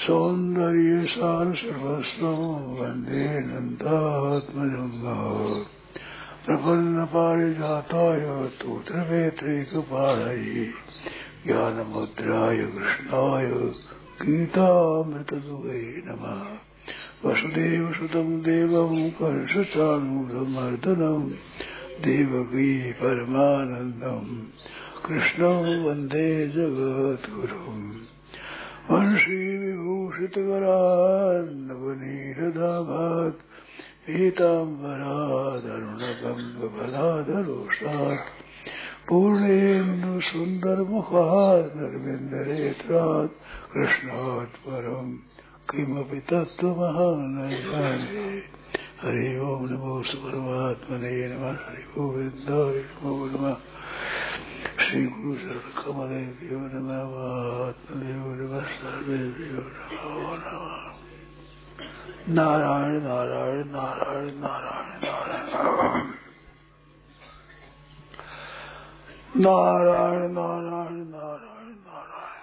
सौंदर्य सार सर्वस्व वंदे नंदात्मजं प्रपन्न पारिजाताय तोत्रवेत्रैकपाणये ज्ञानमुद्राय कृष्णाय गीतामृतदुहे नमः। वसुदेवसुतं देवं कंसचाणूरमर्दनं देवकी परमानन्दं कृष्णं वन्दे जगद्गुरुम्। वंशी विभूषितकरान्नवनीरदाभात् पीताम्बरादरुणगङ्गफलाधरोष्टात् पूर्णेन्दुसुन्दरमुखात् नरविन्दनेत्रात् कृष्णात् परं किमपि तत्त्वमहानजाने। हरि ओं नमो परमात्मने नमः। हरि गोविन्दाय नमो नमः। श्री गुरु शरणकमलेभ्यो नमः। महात्मदेव नमः। सर्वेभ्यो नमो नमः। नारायण नारायण नारायण नारायण नारायण नारायण नारायण नारायण नारायण।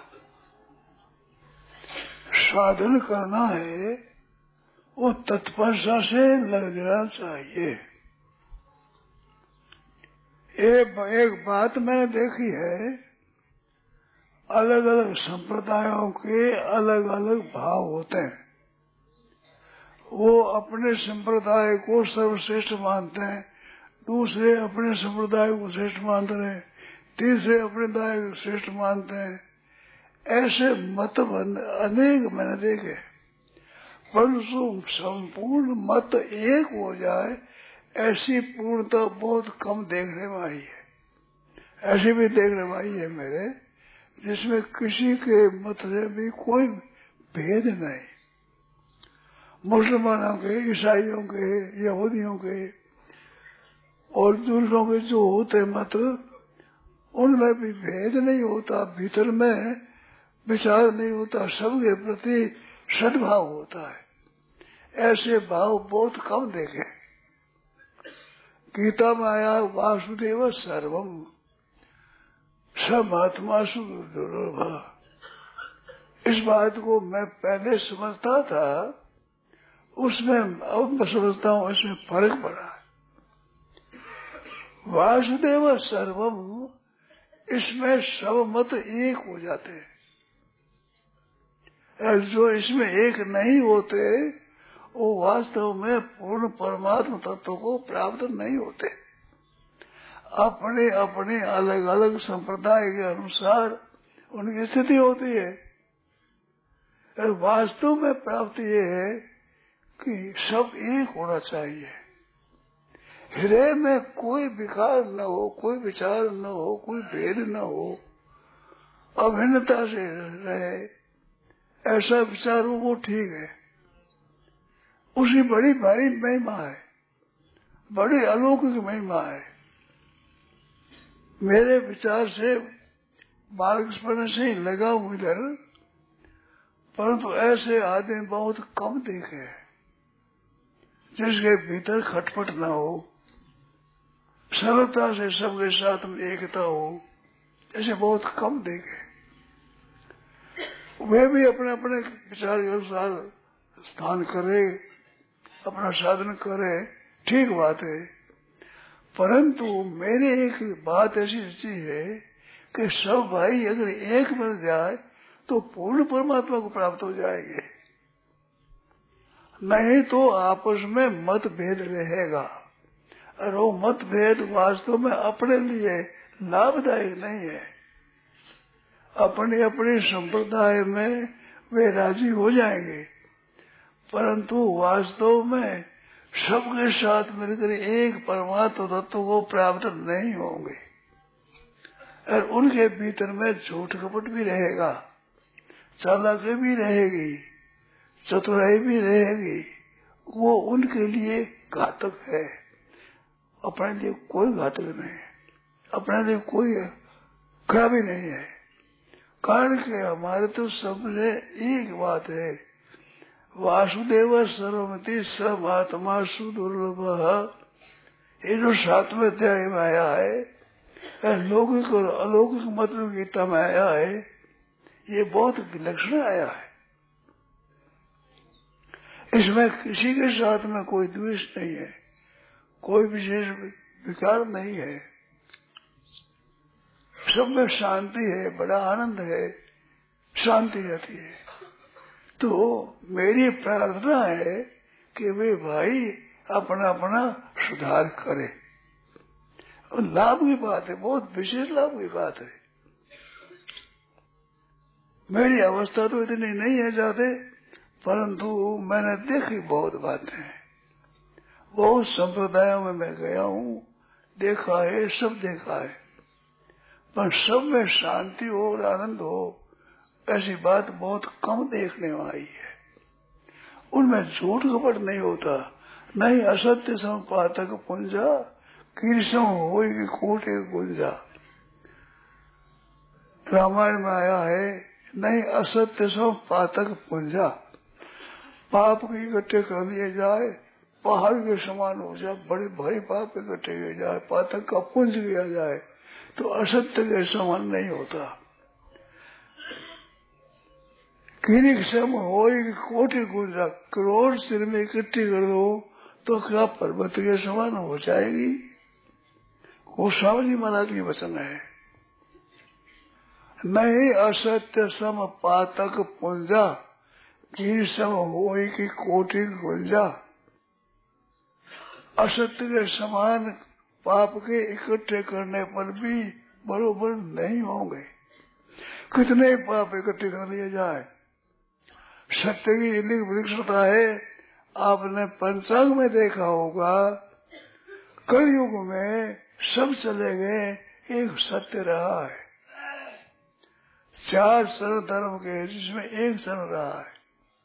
साधन करना है वो तत्परता से लगना चाहिए। एक बात मैंने देखी है, अलग अलग संप्रदायों के अलग अलग भाव होते हैं। वो अपने संप्रदाय को सर्वश्रेष्ठ मानते हैं, दूसरे अपने संप्रदाय को श्रेष्ठ मानते हैं, तीसरे अपने दाय को श्रेष्ठ मानते हैं। ऐसे मत अनेक मैंने देखे, परंतु संपूर्ण मत एक हो जाए ऐसी पूर्णता बहुत कम देखने में आई है। ऐसी भी देखने में आई है मेरे, जिसमें किसी के मत से भी कोई भेद नहीं। मुसलमानों के, ईसाइयों के, यहूदियों के और दूसरों के जो होते मत, उनमें भी भेद नहीं होता, भीतर में विचार नहीं होता, सबके प्रति सद्भाव होता है। ऐसे भाव बहुत कम देखे। गीता में आया वासुदेव सर्वम समात्मासु दुर्लभः। इस बात को मैं पहले समझता था, उसमें अब मैं समझता हूँ इसमें फर्क पड़ा है। वासुदेव सर्वम, इसमें सब मत एक हो जाते हैं। जो इसमें एक नहीं होते वो वास्तव में पूर्ण परमात्मा तत्व को प्राप्त नहीं होते। अपने अपने अलग अलग संप्रदाय के अनुसार उनकी स्थिति होती है। वास्तव में प्राप्ति ये है कि सब एक होना चाहिए। हृदय में कोई विकार न हो, कोई विचार न हो, कोई भेद न हो, अभिन्नता से रहे, ऐसा विचार हो वो ठीक है। उसी बड़ी भारी महिमा है, बड़ी अलौकिक महिमा है। मेरे विचार से मार्गस्मरण से ही लगा हूं इधर, परंतु ऐसे आदमी बहुत कम देखे हैं जिसके भीतर खटपट न हो, सरलता से सबके साथ में एकता हो। ऐसे बहुत कम देखे। वे भी अपने अपने विचार के अनुसार स्थान करे, अपना साधन करे, ठीक बात है। परंतु मेरी एक बात ऐसी रुचि है कि सब भाई अगर एक मिल जाए तो पूर्ण परमात्मा को प्राप्त हो जाएंगे। नहीं तो आपस में मतभेद रहेगा, और वो मतभेद वास्तव में अपने लिए लाभदायक नहीं है। अपने अपने संप्रदाय में वे राजी हो जाएंगे, परंतु वास्तव में सबके साथ मिलकर एक परमात्मा तत्व को प्राप्त नहीं होंगे। और उनके भीतर में झूठ कपट भी रहेगा, चालाकी भी रहेगी, चतुराई भी रहेगी। वो उनके लिए घातक है, अपने लिए कोई घातक नहीं है, अपने लिए कोई खराबी नहीं है। कारण के हमारे तो सबसे एक बात है, वासुदेव सर्वमिति समात्मा सुदुर्लभ। ये जो 7वें अध्याय में आया है, लौकिक और अलौकिक मत गीता में आया है, ये बहुत विलक्षण आया है। इसमें किसी के साथ में कोई द्वेष नहीं है, कोई विशेष विकार नहीं है, सब में शांति है, बड़ा आनंद है, शांति रहती है। तो मेरी प्रार्थना है कि वे भाई अपना अपना सुधार करें। और लाभ की बात है, बहुत विशेष लाभ की बात है। मेरी अवस्था तो इतनी नहीं है जाते, परंतु मैंने देखी बहुत बातें, बहुत संप्रदायों में मैं गया हूँ, देखा है, सब देखा है, पर सब में शांति हो और आनंद हो ऐसी बात बहुत कम देखने में आई है। उनमें झूठ कपट नहीं होता, नहीं असत्य संपातक पुंजा, कीर्षम होगी कोटे गुंजा। रामायण में आया है, नहीं असत्य संपातक पुंजा, पाप को इकट्ठे कर दिए जाए, पहाड़ के समान हो जाए, बड़े भारी पाप इकट्ठे किए जाए, पातक का पुंज किया जाए, तो असत्य के समान नहीं होता। कीर्षम होगी कोटि गुंजा, करोड़ सिर में इकट्ठी कर दो तो क्या पर्वत के समान हो जाएगी। गोस्वामी महाराज की वचन है, नहीं असत्य सम पातक पुंजा, कीर्षम होगी कोटि गुंजा। असत्य के समान पाप के इकट्ठे करने पर भी बरोबर नहीं होंगे, कितने पाप इकट्ठे कर लिए जाए। सत्य की इतनी वृक्षता है, आपने पंचांग में देखा होगा, कलयुग में सब चले गए, एक सत्य रहा है। 4 सर्व धर्म के जिसमें एक सर्व रहा है।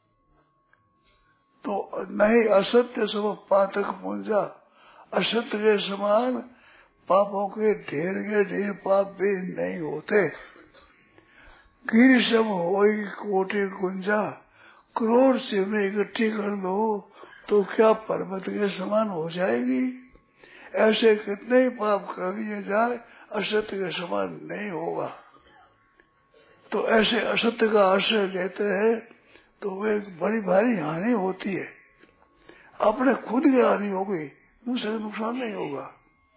तो नहीं असत्य सब पातक पुंजा, असत्य के समान पापों के ढेर पाप भी नहीं होते। कीर्षम होगी कोटि गुंजा, करोड़ से में इकट्ठी कर लो तो क्या पर्वत के समान हो जाएगी। ऐसे कितने ही पाप कर दिए जाए, असत्य के समान नहीं होगा। तो ऐसे असत्य का आश्रय लेते हैं तो वे बड़ी भारी हानि होती है। अपने खुद की हानि होगी, दूसरे का नुकसान नहीं होगा।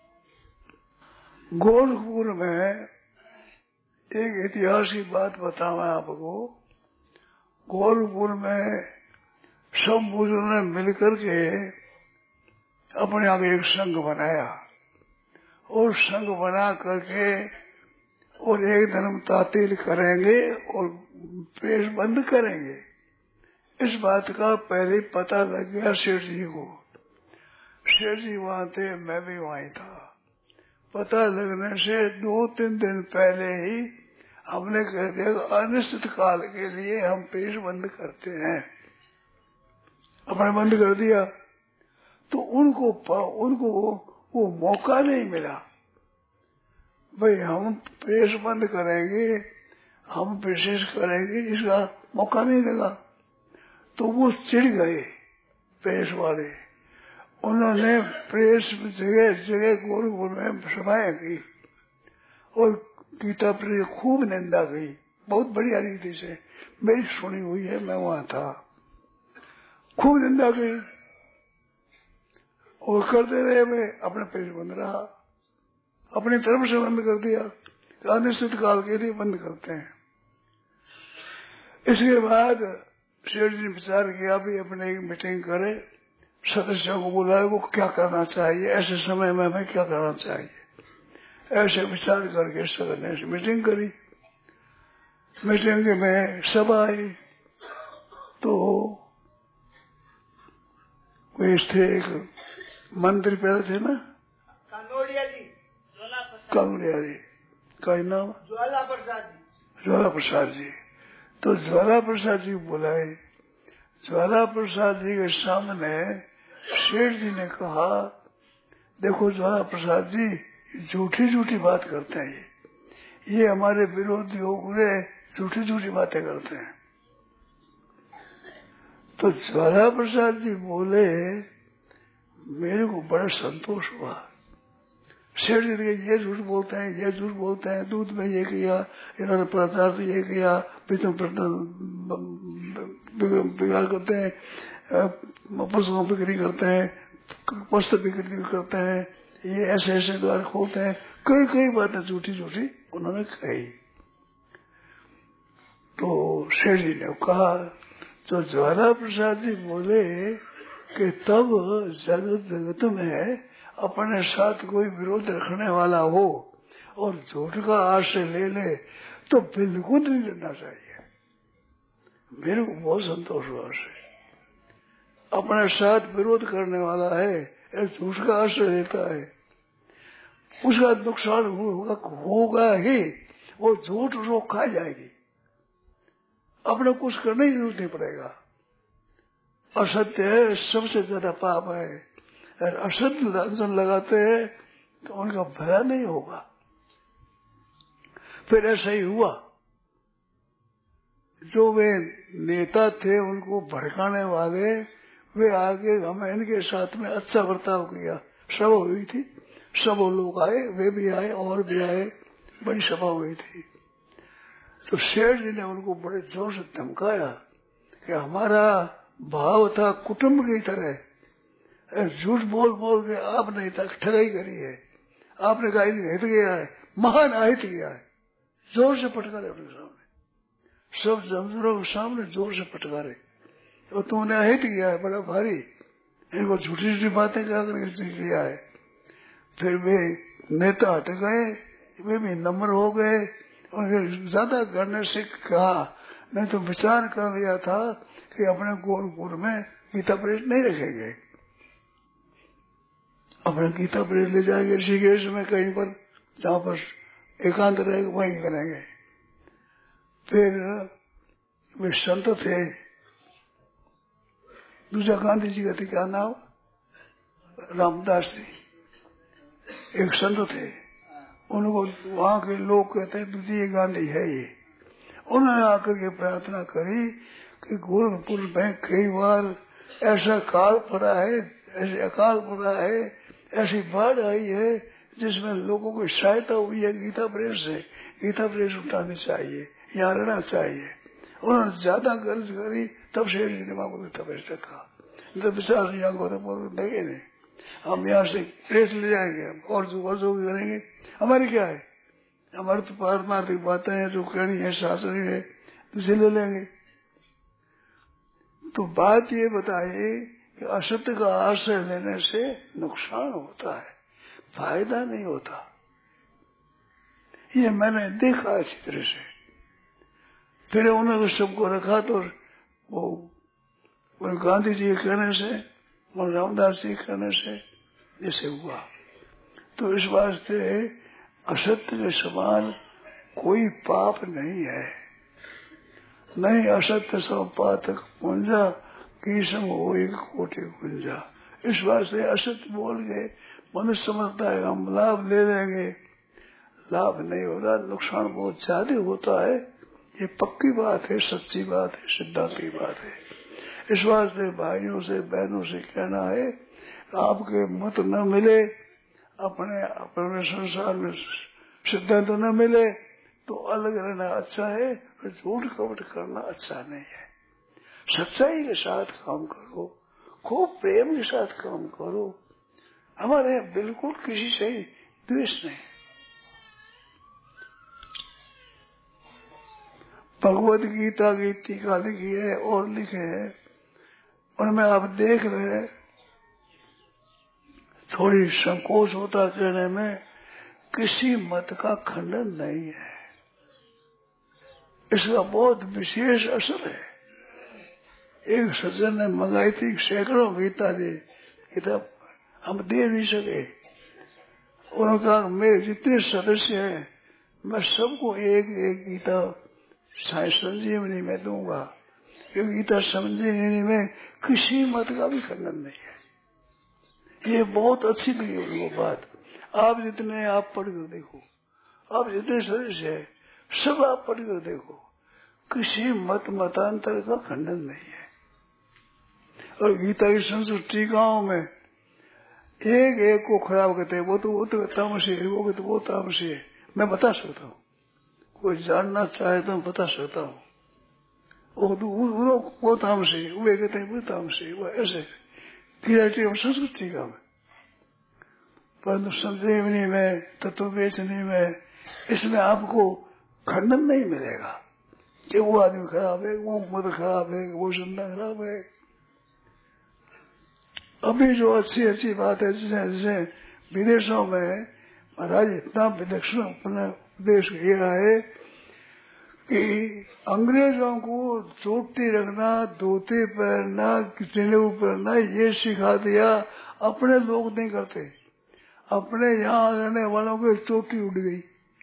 गोरखपुर में एक इतिहास की बात बताऊं आपको। गोरखपुर में सब बुजुर्गों ने मिलकर के अपने आगे एक संघ बनाया और संघ बना करके और एक धर्म तातील करेंगे और प्रेस बंद करेंगे। इस बात का पहले पता लग गया शेठ जी को। शेठ जी वहां थे, मैं भी वहीं था। पता लगने से 2-3 दिन पहले ही हमने कह दिया अनिश्चित काल के लिए हम प्रेस बंद करते हैं। अपने बंद कर दिया तो उनको वो मौका नहीं मिला। भाई हम प्रेस बंद करेंगे, हम विशेष करेंगे, इसका मौका नहीं लगा। तो वो चिढ़ गए प्रेस वाले। उन्होंने प्रेस जगह जगह गोरखपुर में सभाएं की और गीता प्रेस खूब निंदा की, बहुत बढ़िया रीति से। मेरी सुनी हुई है, मैं वहां था। खूब निंदा की और करते रहे, वे अपना प्रेस बंद रहा, अपनी तरफ से बंद कर दिया। अनिश्चित काल के लिए बंद करते हैं। इसके बाद शेठ जी ने विचार किया भी अपने एक मीटिंग करे, सदस्यों को बुलाए, वो क्या करना चाहिए, ऐसे समय में हमें क्या करना चाहिए। ऐसे विचार करके सदन ने मीटिंग करी। मीटिंग में सब आई तो कोई थे, एक मंत्री पैदा थे ना, कानोड़िया जी, का नाम ज्वाला प्रसाद जी। तो ज्वाला प्रसाद जी बुलाए। ज्वाला प्रसाद जी के सामने शेठ जी ने कहा, देखो ज्वाला प्रसाद जी झूठी झूठी बात करते हैं, ये हमारे विरोधी हो गए, झूठी झूठी बातें करते हैं। तो ज्वाला प्रसाद जी बोले, मेरे को बड़ा संतोष हुआ। शेठ जी ने ये झूठ बोलते हैं, ये झूठ बोलते हैं, दूध में ये किया, इन्होंने पदार्थ ये किया, बिगाड़ करते हैं, पुस्तकों बिक्री करते हैं, पुस्तक बिक्री करते हैं, ये ऐसे ऐसे द्वार खोलते हैं, कई कई बातें झूठी झूठी उन्होंने कही। तो शेर जी ने कहा, तो ज्वाला प्रसाद जी बोले कि तब जगत जगत में अपने साथ कोई विरोध रखने वाला हो और झूठ का आश्रय ले ले तो बिल्कुल नहीं लेना चाहिए। मेरे को बहुत संतोष हुआ उससे। अपने साथ विरोध करने वाला है, झूठ का आश्रय लेता है, उसका नुकसान होगा ही, वो झूठ रोक खा जाएगी, अपने कुछ करने की जरूरत नहीं पड़ेगा। असत्य है सबसे ज्यादा पाप है, और असत्य लंजन लगाते हैं तो उनका भला नहीं होगा। फिर ऐसा ही हुआ, जो वे नेता थे उनको भड़काने वाले, वे आगे हमें इनके साथ में अच्छा बर्ताव किया। सभा हुई थी, सब लोग आए, वे भी आए और भी आए, बड़ी सभा हुई थी। तो शेर जी ने उनको बड़े जोर से धमकाया कि हमारा भाव था कुटुंब की तरह, झूठ बोल बोल के आपने तक ठगाई करी है, आपने कहा हित गया है, महान अहित गया है। जोर से फटकारे उनके सामने, सब जमजरों के सामने जोर से फटकारे, तो तुमने अहित किया है बड़ा भारी, इनको झूठी झूठी बातें करके किया है। फिर वे नेता हट गए, वे भी नम्र हो गए, उन्हें ज्यादा करने से कहा, नहीं तो विचार कर लिया था कि अपने गोरखपुर में गीता प्रेस नहीं रखेंगे, अपने गीता प्रेस ले जाएंगे ऋषिकेश में कहीं पर, जहाँ पर एकांत रहेगा वहीं करेंगे। फिर वे संत थे, दूसरा गांधी जी का थे, क्या नाम, रामदास जी, एक संत थे, उनको वहां के लोग कहते हैं द्वितीय गांधी है ये। उन्होंने आकर के प्रार्थना करी कि गोरखपुर में कई बार ऐसा काल पड़ा है, ऐसे अकाल पड़ा है, ऐसी बाढ़ आई है जिसमें लोगों की सहायता हुई है गीता प्रेस से, गीता प्रेस उठानी चाहिए, यहाँ रहना चाहिए। उन्होंने ज्यादा गर्ज करी, तब से गीता प्रेस रखा। तो विचार यहाँ गोरखपुर देंगे नहीं, हम यहाँ से प्रेस ले जाएंगे और जो करेंगे, हमारी क्या है, हमारी तो पारमार्थिक बातें हैं, जो कहनी है शास्त्रीय है, उसे ले लेंगे। तो बात ये बताइए कि असत्य का आश्रय लेने से नुकसान होता है, फायदा नहीं होता। ये मैंने देखा अच्छी तरह से। फिर उन्होंने सबको रखा, तो वो गांधी जी के कहने से और रामदास जी के कहने से जैसे हुआ। तो इस वास्ते असत्य के समान कोई पाप नहीं है, नहीं असत्य सब पातक पुंजा की सम हो एक कोटि कुंजा। इस वास्ते असत्य बोल के मनुष्य समझता है हम लाभ ले लेंगे, लाभ नहीं होता, नुकसान बहुत ज्यादा होता है। ये पक्की बात है, सच्ची बात है, सिद्धांत की बात है। इस वास्ते भाइयों से बहनों से कहना है, आपके मत न मिले, अपने संसार में सिद्धांत न मिले तो अलग रहना अच्छा है, फिर झूठ कपट करना अच्छा नहीं है। सच्चाई के साथ काम करो, खूब प्रेम के साथ काम करो। हमारे बिल्कुल किसी से द्वेष नहीं। भगवत गीता की टीका लिखी है और लिखे है, उनमें आप देख रहे हैं, थोड़ी संकोच होता कहने में, किसी मत का खंडन नहीं है, इसका बहुत विशेष असर है। एक सज्जन ने मंगाई थी सैकड़ों गीता जी, किताब हम दे नहीं सके। उन्होंने कहा मेरे जितने सदस्य हैं मैं सबको एक एक गीता संजीवनी में दूंगा, क्योंकि गीता संजीवनी में किसी मत का भी खंडन नहीं है। ये बहुत अच्छी लगी उनको बात। आप जितने आप पढ़कर देखो, आप जितने सदस्य है सब आप पढ़कर देखो, किसी मतांतर का खंडन नहीं है। और गीता की संस्कृत टीकाओं में एक एक को खराब करते हैं, वो तो तामसी है, वो तो वो तामसी है। मैं बता सकता हूँ, कोई जानना चाहे तो मैं बता सकता हूँ। वो तामसी, वे कहते हैं वो तामसी, वो ऐसे क्रिएटिव संस्कृति का। परंतु संजीवनी में, तत्व बेचनी में, इसमें आपको खंडन नहीं मिलेगा कि वो आदमी खराब है, वो मत खराब है, वो संता खराब है। अभी जो अच्छी अच्छी बात है, जैसे विदेशों में महाराज इतना विलक्षण अपना उपदेश किया है कि अंग्रेजों को चोटी रखना, धोती पहनना, टिनेऊ पहनना ये सिखा दिया। अपने लोग नहीं करते, अपने यहाँ रहने वालों को चोटी उड़ गई,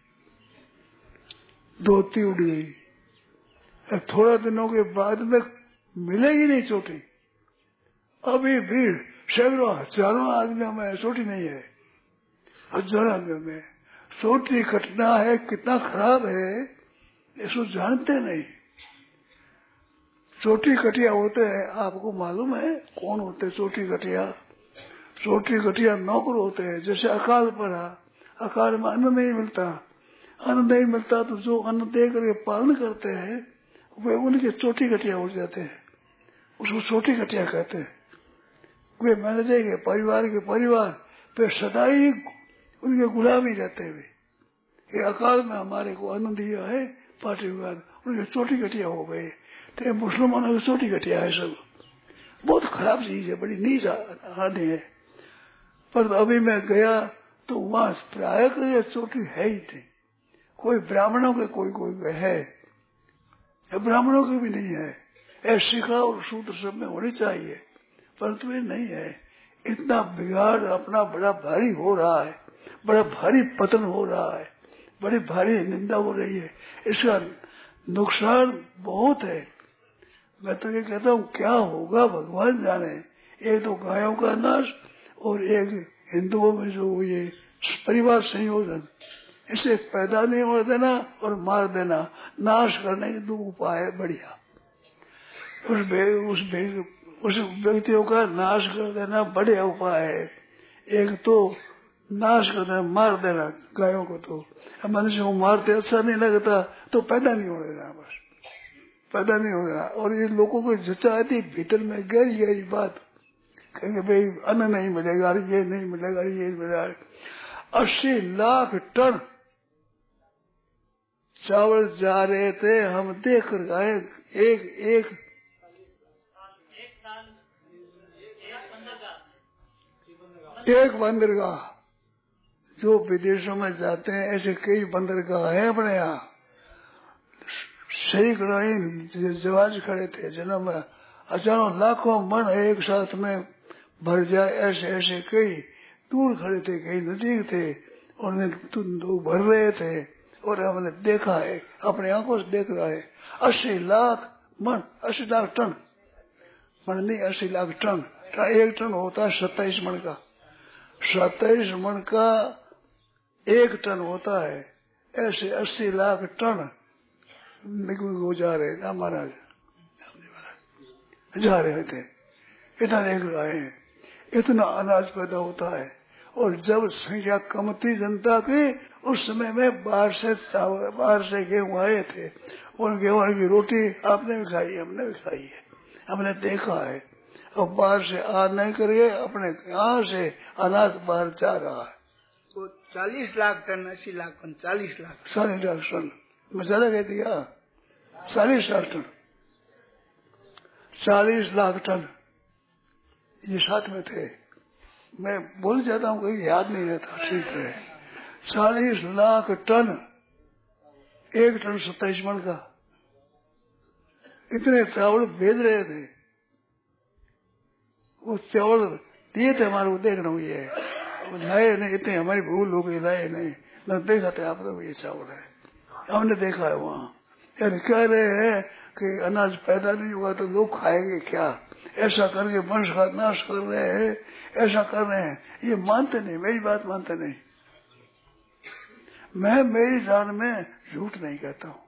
धोती उड़ गई। थोड़ा दिनों के बाद में मिलेगी नहीं चोटी। अभी भी सैकड़ों हजारों आदमियों में चोटी नहीं है, हजारों आदमियों में चोटी कटना है, कितना खराब है इसको जानते नहीं। चोटी कटिया होते हैं, आपको मालूम है कौन होते हैं चोटी कटिया? चोटी कटिया नौकर होते हैं। जैसे अकाल पड़ा, अकाल में अन्न नहीं मिलता, अन्न नहीं मिलता तो जो अन्न दे करके पालन करते हैं वे उनके चोटी कटिया हो जाते हैं, उसको चोटी कटिया कहते हैं। वे मैनेजर के परिवार के परिवार पे सदा ही उनके गुलाम ही रहते हुए, ये अकाल में हमारे को अन्न दिया है पार्टीवाद, उनके चोटी कटिया हो गए। तो मुसलमानों की चोटी कटिया है, सब बहुत खराब चीज है, बड़ी नीच आदि है। पर अभी मैं गया तो वहां प्राय चोटी है ही नहीं। कोई ब्राह्मणों के कोई है, ब्राह्मणों के भी नहीं है। ऐसी का और सूत्र सब में होनी चाहिए, परंतु ये नहीं है। इतना बिगाड़ अपना बड़ा भारी हो रहा है, बड़ा भारी पतन हो रहा है, बड़ी भारी निंदा हो रही है, इसका नुकसान बहुत है। मैं तो ये कहता हूँ क्या होगा भगवान जाने। एक तो गायों का नाश और एक हिंदुओं में जो ये परिवार संयोजन, इसे पैदा नहीं होने देना और मार देना, नाश करने के दो उपाय है बढ़िया। उस व्यक्तियों का नाश कर देना बढ़िया उपाय है। एक तो नाश कर देना, मार देना गायों को। तो मनुष्य को मारते अच्छा नहीं लगता तो पैदा नहीं होने देना, बस पैदा नहीं हो रहा। और ये लोगों को जचा आती भीतर में गहरी गहरी बात, कहेंगे भाई अन्न नहीं मिलेगा, ये नहीं मिलेगा, ये नहीं मिलेगा। 80 लाख टन चावल जा रहे थे, हम देख कर गए। एक बंदरगाह, जो विदेशों में जाते हैं ऐसे कई बंदरगाह है अपने यहाँ। सैकड़ों जहाज खड़े थे, जन्म में हजारों लाखों मन एक साथ में भर जाए, ऐसे ऐसे कई दूर खड़े थे, कई नजदीक थे, उन्हें भर रहे थे। और हमने देखा है, अपने आंखों से देख रहा है। 80 लाख मन, 80 लाख टन, मन नहीं 80 लाख टन। एक टन होता है 27 मन का, 27 मन का एक टन होता है। ऐसे 80 लाख टन निकल जा रहे थे, महाराज जा रहे थे। इतना देख रहे हैं, इतना अनाज पैदा होता है। और जब संख्या कम थी जनता की, उस समय में बाहर से गेहूं आए थे, और गेहूं की रोटी आपने भी खाई, हमने भी खाई है, हमने देखा है। अब बाहर से आ नहीं करिए, अपने यहाँ से अनाज बाहर जा रहा है। तो 40 lakh ton, 80 lakh ton, 40 lakh 40 lakh ton, मैं ज्यादा कह दिया, 40 लाख टन, 40 लाख टन ये साथ में थे। मैं भूल जाता हूँ, कहीं याद नहीं रहता, ठीक है। 40 लाख टन, एक टन 27 मन का, इतने चावल भेज रहे थे। वो चावल दिए थे हमारे को, देख रहा हूँ ये लाए नहीं, इतने हमारी भूल हो गई, लाए नहीं, न देखा थे आप लोग, ये चावल है, हमने देखा है वहाँ। यानी कह रहे हैं कि अनाज पैदा नहीं हुआ तो लोग खाएंगे क्या, ऐसा करके वंश का नाश कर रहे हैं, ऐसा कर रहे हैं। ये मानते नहीं, मेरी बात मानते नहीं। मैं मेरी जान में झूठ नहीं कहता हूँ,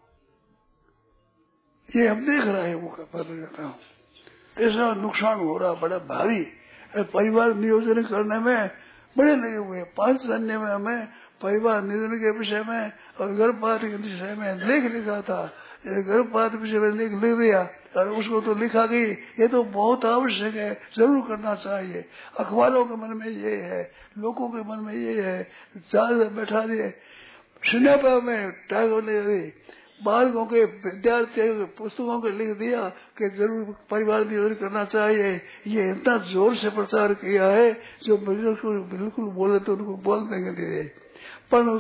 ये हम देख रहे हैं, वो पता कहता हूँ। ऐसा नुकसान हो रहा बड़ा भारी। परिवार नियोजन करने में बड़े लगे हुए। 5 जन्य में हमें परिवार नियोजन के विषय में और गर्भपात के विषय में लेख लिखा था गर्भपात विषय में लिख दिया और उसको तो लिखा गई, ये तो बहुत आवश्यक है, जरूर करना चाहिए। अखबारों के मन में ये है, लोगों के मन में ये है, चार बैठा दिए सिनेमा में टैग ने बालकों के विद्यार्थियों के पुस्तकों के लिख दिया कि जरूर परिवार में जरूर करना चाहिए। ये इतना जोर से प्रचार किया है, जो बिल्कुल बोले तो उनको बोल देंगे नहीं। पर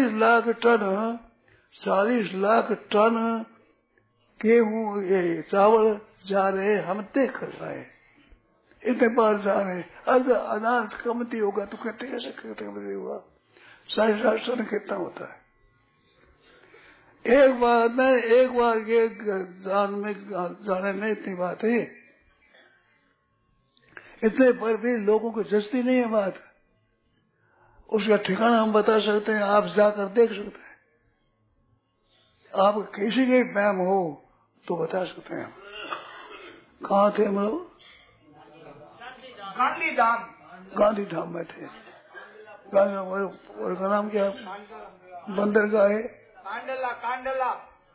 40 लाख टन गेहूं ये चावल जा रहे, हम देख कर रहे, इतने बार जा रहे। अगर अनाज कमती होगा तो कैसे कमती होगा? 40 लाख टन कितना होता है? एक बार ये जाने में इतनी बात है, इतने पर भी लोगों को जचती नहीं है बात। उसका ठिकाना हम बता सकते हैं, आप जाकर देख सकते हैं। आप किसी के वहम हो तो बता सकते हैं। कहाँ थे हम लोग? गांधी धाम में थे। का नाम क्या? बंदरगाह है कांडला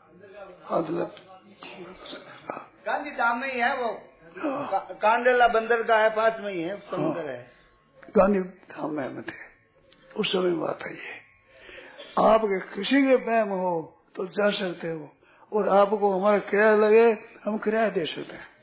गांधी धाम में ही है वो। कांडला बंदरगाह है, पास में ही है, समुद्र है। गांधी धाम में थे उस समय। बात है ये, आपके किसी के वहम हो तो जा सकते हो, और आपको हमारा किराया लगे, हम किराया दे सकते हैं।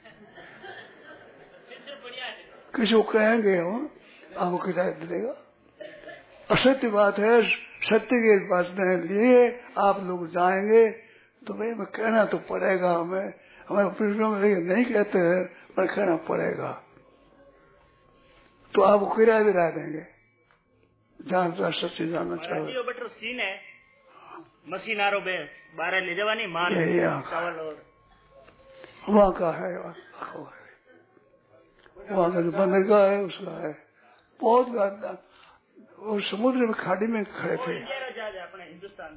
किसी को कहेंगे हम, आपको किराया दे देगा। असत्य बात है, सत्य के पास लिए आप लोग जाएंगे तो भाई मैं कहना तो पड़ेगा। हमारे पुरुषों में नहीं कहते हैं, पर कहना पड़ेगा। तो आपको किराया दिला देंगे, जानता सच्ची जानना चाहिए। बटर सीन है मशीनारो बे 12 ले जवानी माल चावल और वहाँ का है, वहाँ का जो बंदरगाह है उसका है। बहुत ज्यादा और समुद्र में खाड़ी में खड़े थे। अपने हिंदुस्तान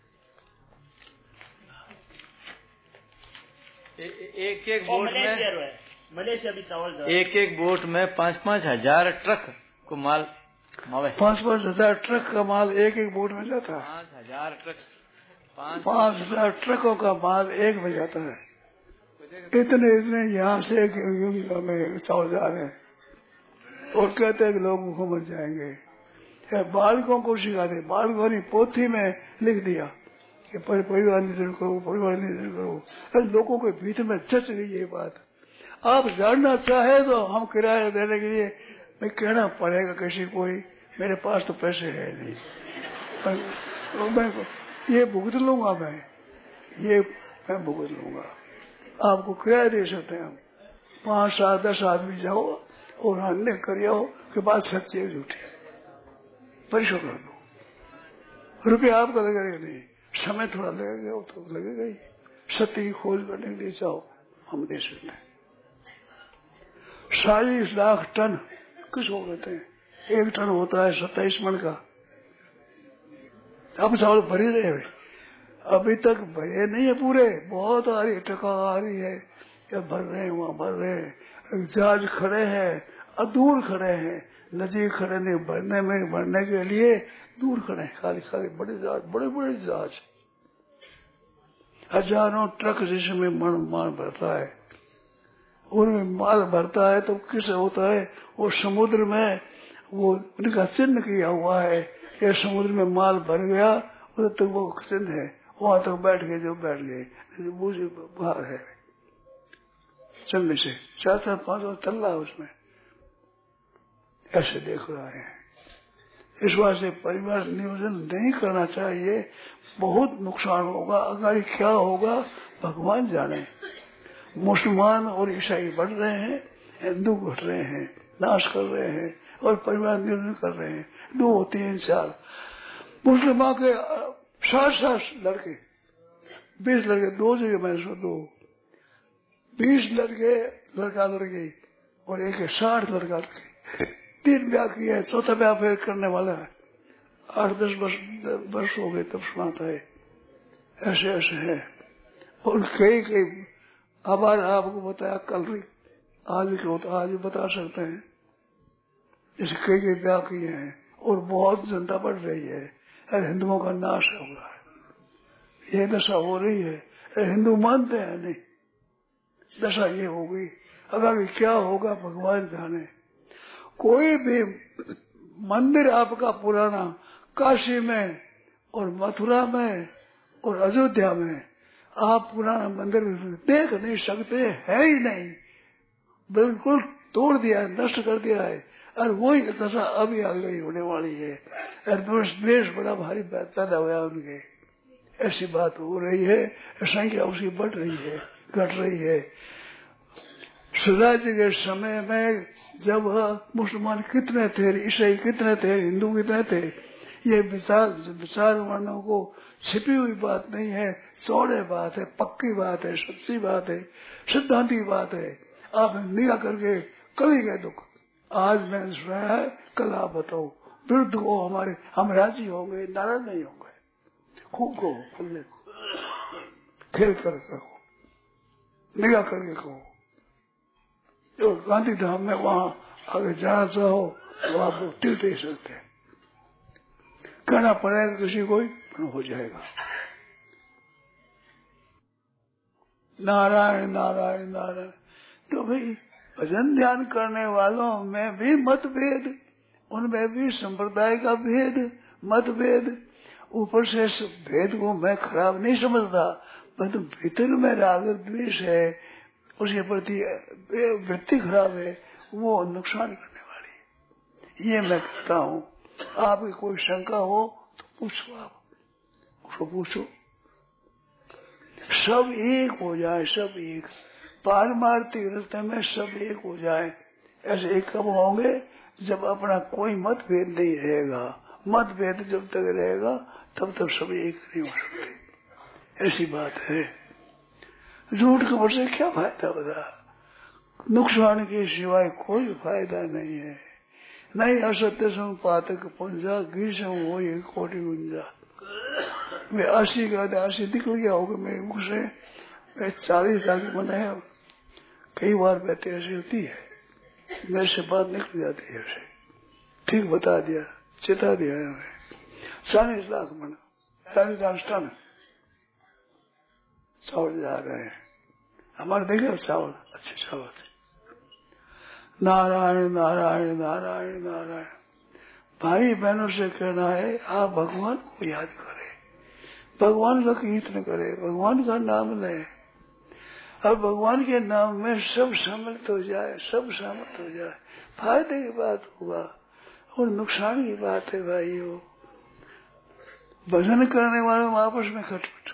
एक बोट में मलेशिया भी चावल, एक बोट में 5-5 हजार ट्रक को माल 5-5 हजार ट्रक का माल एक बोट में जाता है। 5,000 ट्रक 5,000 ट्रकों का माल एक में जाता है। इतने यहाँ से में चावल जा रहे हैं और कहते हैं कि लोग भूखों मर जाएंगे। बालकों को सिखाते, बालकों ने पोथी में लिख दिया कि परिवार निधन करो, परिवार निधन करो। लोगों के बीच में जच गई ये बात। आप जानना चाहे तो हम किराया देने के लिए मैं कहना पड़ेगा किसी कोई, मेरे पास तो पैसे है नहीं, मैं ये भुगत लूंगा, मैं भुगत लूंगा। आपको किराया दे सकते हैं हम। 5-7-10 आदमी जाओ और अन्य कर आओ कि बात सच्ची है झूठी है, परिशोध कर दो। रुपया आपका लगेगा नहीं, समय थोड़ा लगेगा, तो लगेगा ही। सत्य की खोज करने के लिए जाओ, हम दे सकते हैं। 40 लाख टन किसको कहते हैं? 1 टन होता है 27 मन का। अब चावल भरी रहे, अभी तक भरे नहीं है पूरे, बहुत आ रही टका आ रही है, या भर रहे हैं, वहां भर रहे हैं। जहाज खड़े हैं, दूर खड़े हैं, नजीक खड़े नहीं, भरने के लिए दूर खड़े हैं, खाली बड़े जहाज, हजारों ट्रक जिसमें माल भरता है। उनमें माल भरता है तो किस होता है, वो समुद्र में वो उनका चिन्ह किया हुआ है, ये समुद्र में माल भर गया, उधर तक वो चिन्ह है, वहां तक बैठ गए जो बैठ गए, बाहर है चलने से 4-5 चल रहा है उसमें, ऐसे देख रहा है। इस बात से परिवार नियोजन नहीं करना चाहिए, बहुत नुकसान होगा। अगर क्या होगा भगवान जाने। मुसलमान और ईसाई बढ़ रहे हैं, हिंदू घट रहे हैं, नाश कर रहे हैं, और परिवार नियोजन कर रहे हैं। 2, 3, 4 मुसलमान के 60 लड़के, 20 लड़के, 2 जगह मैंने सुना, 2 20 लड़का लड़की और एक 60 लड़का लड़की, 3 ब्याह किए हैं, 4था ब्याह फिर करने वाला है। 8-10 वर्ष हो गए तब सुनाता है। ऐसे है। और कई आबाद आपको बताया कल, आज भी बता सकते हैं। जैसे कई ब्याह किए हैं और बहुत जनता बढ़ रही है और हिंदुओं का नाश हो रहा है। ये दशा हो रही है। हिंदू मानते हैं नहीं, दशा ये हो गई। अब आगे क्या होगा भगवान जाने। कोई भी मंदिर आपका पुराना काशी में और मथुरा में और अयोध्या में आप पुराना मंदिर देख नहीं सकते, है ही नहीं, बिल्कुल तोड़ दिया है, नष्ट कर दिया है। और वही दशा अभी आगे होने वाली है। और देश बड़ा भारी पैदा हुआ उनके, ऐसी बात हो रही है। संख्या उसकी बढ़ रही है, घट रही है। स्वराज्य के समय में जब मुसलमान कितने थे, ईसाई कितने थे, हिंदू कितने थे, ये विचार वालों को छिपी हुई बात नहीं है, चौड़े बात है, पक्की बात है, सच्ची बात है, सिद्धांतिक बात है। आप निगाह करके कल ही गए दुख, आज मैंने सुना है, कल आप बताओ, विरुद्ध को हमारे, हम राजी होंगे, नाराज नहीं होंगे। खूब कहो, खुले खेल कर कहो, निगाह करके कहो। जो गांधी धाम में वहां आगे जाना चाहो तो आप टिक दे सकते हैं, कहना पड़ेगा किसी को हो जाएगा। नारायण नारायण नारायण। तो भाई भजन ध्यान करने वालों में भी मतभेद, उनमें भी संप्रदाय का भेद, मतभेद। ऊपर से भेद को मैं खराब नहीं समझता, परंतु भीतर में राग द्वेष है, उसके प्रति वृत्ति खराब है, वो नुकसान करने वाली है। ये मैं कहता हूँ। आपकी कोई शंका हो तो पूछो, आप उसको पूछो। सब एक हो जाए, सब एक, पारमार्थिक रास्ते में सब एक हो जाए। ऐसे एक कब होंगे जब अपना कोई मतभेद नहीं रहेगा। मतभेद जब तक रहेगा तब तक सब एक नहीं हो सकते, ऐसी बात है। झूठ खबर से क्या फायदा बता, नुकसान के सिवाय कोई फायदा नहीं है। नहीं असत्य संग पातक पुंजा, गिर हो ये कोटि गुंजा। मैं 80 का 80 निकल गया होगा मेरे मुख से, मैं 40 तक बनाया। कई बार बातें ऐसी होती है, मेरे से बात निकल जाती है, ऐसे ठीक बता दिया, चेता दिया है। 40 लाख बना, 40 लाख टन चावल जा रहे हैं हमारे, देखे चावल, अच्छे चावल थे। नारायण नारायण नारायण नारायण। भाई बहनों से कहना है, आप भगवान को याद करें, भगवान का कीर्तन करें, भगवान का नाम लें। अब भगवान के नाम में सब सम्मिलित हो जाए, सब शामिल हो जाए, फायदे की बात होगा और नुकसान की बात है। भाइयों, भजन करने वालों आपस में खटपट,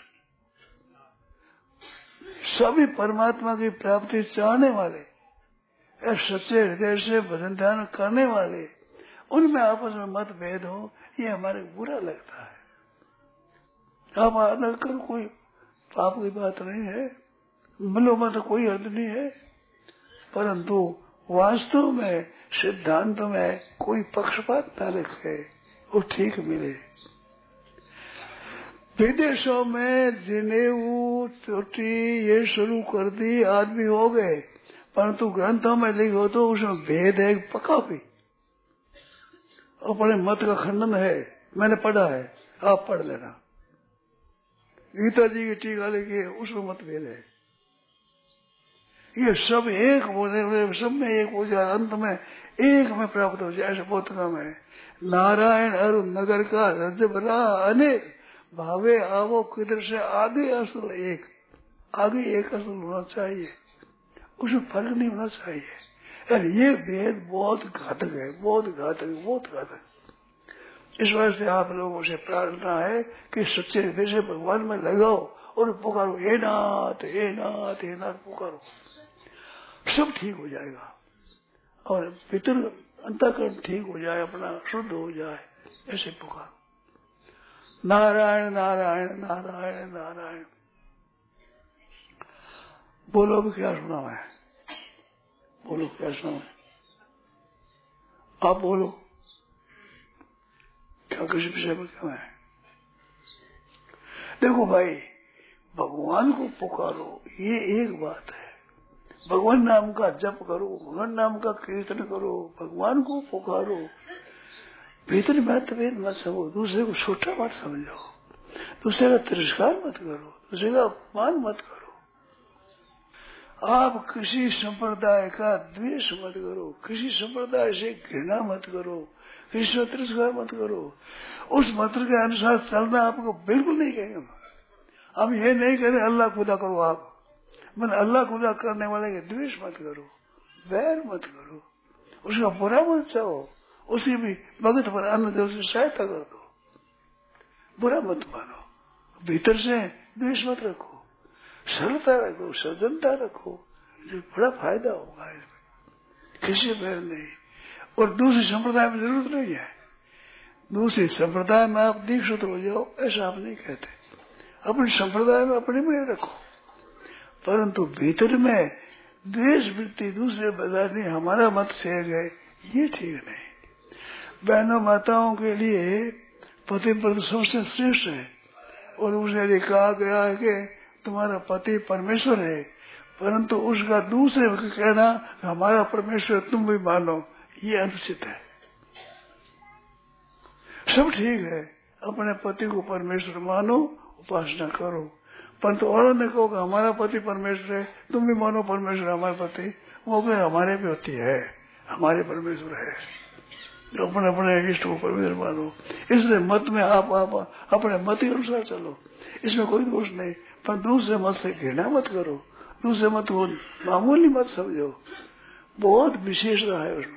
सभी परमात्मा की प्राप्ति चाहने वाले, सच्चे हृदय से भजन ध्यान करने वाले, उनमें आपस में मतभेद हो, ये हमारे बुरा लगता है। आप अलग कर, कोई पाप की बात नहीं है, मिलो मत कोई अर्थ नहीं है, परंतु वास्तव में सिद्धांत में कोई पक्षपात न रखे, वो ठीक मिले। विदेशों में जनेऊ चोटी ये शुरू कर दी, आदमी हो गए, परंतु ग्रंथों में लिखो तो उसमें भेद है पक्का भी, अपने मत का खंडन है। मैंने पढ़ा है, आप पढ़ लेना। गीता जी की टीका लिखी, उसमें मतभेद है। ये सब एक होने, सब में एक हो जाए, अंत में एक में प्राप्त हो जाए, ऐसे बहुत कम है। नारायण और नगर का रजबरा अनेक, भावे आवो किधर से आगे असल एक, आगे एक असल होना चाहिए, उसमें फर्क नहीं होना चाहिए। और ये भेद बहुत घातक है, बहुत घातक, बहुत घातक। इस वजह से आप लोगों से प्रार्थना है कि सच्चे हृदय से भगवान में लगाओ और पुकारो, हे नाथ हे नाथ हे नाथ पुकारो, सब ठीक हो जाएगा। और पितर अंतःकरण ठीक हो जाए, अपना शुद्ध हो जाए, ऐसे पुकारो। नारायण नारायण नारायण नारायण। बोलो भी क्या सुना है, बोलो क्या सुना है, आप बोलो क्या किसी विषय में क्या है। देखो भाई, भगवान को पुकारो ये एक बात है, भगवान नाम का जप करो, भगवान नाम का कीर्तन करो, भगवान को पुकारो। भीतर मतभेद मत समझो, दूसरे को छोटा मत समझो। दूसरे का तिरस्कार मत करो, दूसरे का अपमान मत करो। आप किसी संप्रदाय का द्वेष मत करो, किसी संप्रदाय से घृणा मत करो, किसी का तिरस्कार मत करो। उस मंत्र के अनुसार चलना आपको बिल्कुल नहीं कहेंगे। हम ये नहीं कह रहे अल्लाह खुदा करो, आप मैंने अल्लाह खुदा करने वाले के द्वेष मत करो, वैर मत करो, उसका बुरा मत चाहो, उसी भी भगत पर अन्य देव से सहायता कर दो, बुरा मत मानो। भीतर से द्वेष मत रखो, सरलता रखो, सज्जनता रखो, जो बड़ा फायदा होगा इसमें, किसी बैर नहीं। और दूसरी संप्रदाय में जरूरत नहीं है, दूसरी संप्रदाय में आप दीक्षित हो जाओ ऐसा आप नहीं कहते, अपने संप्रदाय में अपने में रखो, परंतु भीतर में द्वेष वृत्ति दूसरे बजाने हमारा मत से गए, ये ठीक नहीं। बहनों माताओं के लिए पति पर सबसे श्रेष्ठ है, और उसे कहा गया है कि तुम्हारा पति परमेश्वर है, परंतु उसका दूसरे कहना हमारा परमेश्वर तुम भी मानो, ये अनुचित है। सब ठीक है, अपने पति को परमेश्वर मानो, उपासना करो, परंतु औरों ने कहो कि हमारा पति परमेश्वर है, तुम भी मानो परमेश्वर हमारे पति, वो भी हमारे भी होती है, हमारे परमेश्वर है, अपने अपने इष्ट को परमेश्वर मानो। इसलिए मत में आप अपने मत के अनुसार चलो, इसमें कोई दोष नहीं, पर दूसरे मत से घृणा मत करो, दूसरे मत को मामूली मत समझो, बहुत विशेषता है उसमें।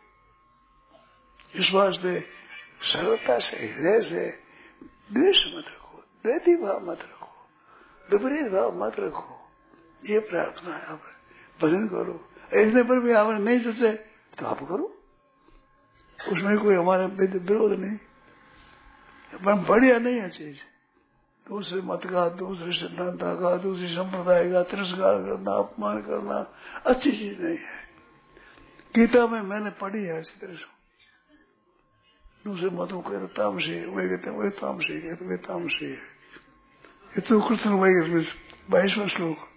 इस वास्ते सरलता से, हृदय से द्वेष मत रखो, द्वैती भाव मत रखो, विपरीत भाव मत रखो, ये प्रार्थना है। आप भजन करो, ऐसे पर भी आपने नहीं सोचे तो आप करो, उसमें कोई हमारा विरोध नहीं, पर बढ़िया नहीं है चीज। दूसरे मत का, दूसरे सिद्धांत का, दूसरी संप्रदाय का तिरस्कार करना, अपमान करना अच्छी चीज नहीं है। गीता में मैंने पढ़ी है इसी तरह से, दूसरे मतों के तामसी, वे कहते हैं वे तामसी, कहते वे तामसी है। ये तो कृष्ण वही 22वां श्लोक,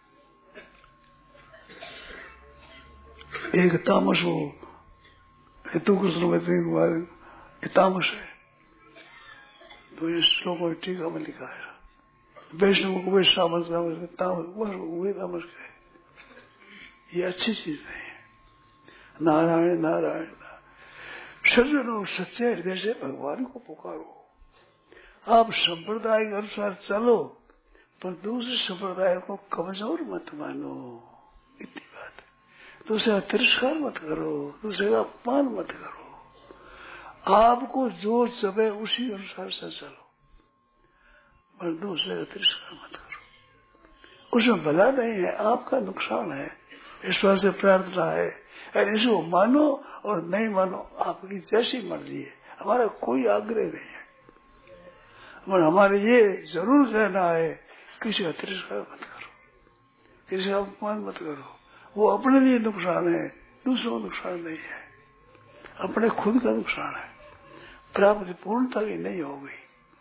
एक तामस हो, हेतु कृष्ण में तामस है, तो इस श्लोकों में टीका में लिखा है, वैष्णव को वे तामस तामस कहे, ये अच्छी चीज नहीं है। नारायण नारायण, सज्जनों सच्चे हृदय से भगवान को पुकारो। आप संप्रदाय के अनुसार चलो, पर दूसरे संप्रदाय को कमजोर मत मानो, इतनी बात है। दूसरे का तिरस्कार मत करो, दूसरे का अपमान मत करो, आपको जो चले उसी अनुसार से चलो, पर दूसरे का तिरस्कार मत करो, उसमें भला नहीं है, आपका नुकसान है। ईश्वर से प्रार्थना है, अरे इसको मानो और नहीं मानो आपकी जैसी मर्जी है, हमारा कोई आग्रह नहीं है, पर हमारे ये जरूर कहना है किसी का तिरस्कार मत करो, किसी का अपमान मत करो, वो अपने लिए नुकसान है, दूसरों का नुकसान नहीं है, अपने खुद का नुकसान है, प्राप्ति पूर्णता की नहीं होगी।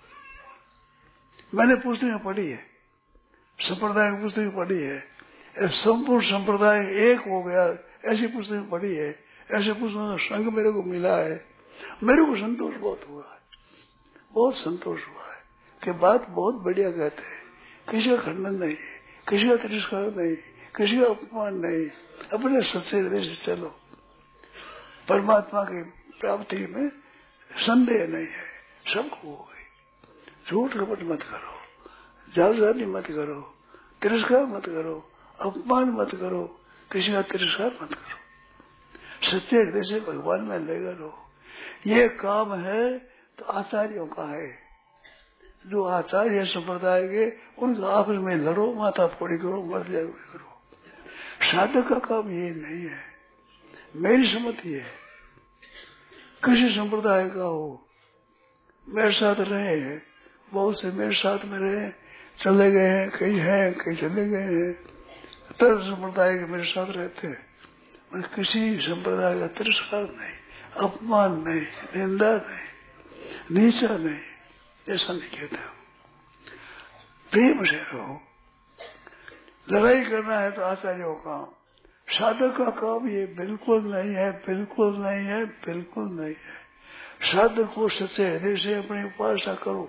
मैंने पुस्तकें पढ़ी है, संप्रदाय की पुस्तकें पढ़ी है, संपूर्ण संप्रदाय एक हो गया ऐसी पुस्तकें पढ़ी है, ऐसे पुस्तकों का संग मेरे को मिला है, मेरे को संतोष बहुत हुआ है, बहुत संतोष हुआ है कि बात बहुत बढ़िया कहते हैं, किसी का खंडन नहीं, किसी का तिरस्कार नहीं, किसी का अपमान नहीं, अपने सच्चे हृदय से चलो, परमात्मा की प्राप्ति में संदेह नहीं है, सबको हो गई। झूठ कपट मत करो, जालसाजी मत करो, तिरस्कार मत करो, अपमान मत करो, किसी का तिरस्कार मत करो, सच्चे हृदय से भगवान में लगे रहो। ये काम है तो आचार्यों का है, जो आचार्य संप्रदाय के उनका आपस में लड़ो, माथा फोड़ी करो, मर जाए करो, साधक का काम ये नहीं है, मेरी सम्मति है। किसी संप्रदाय का हो, मेरे साथ रहे हैं, बहुत से मेरे साथ में रहे, चले गए हैं, कई चले गए हैं, तरह संप्रदाय के मेरे साथ रहते हैं, और किसी संप्रदाय का तिरस्कार नहीं, अपमान नहीं, निंदा नहीं, नीचा नहीं, ऐसा नहीं कहता। प्रेम से रहो। लड़ाई करना है तो आचार्यों का, साधक का काम ये बिल्कुल नहीं है, बिल्कुल नहीं है, बिल्कुल नहीं है। साधक को सच्चे हृदय से अपनी उपासना करो,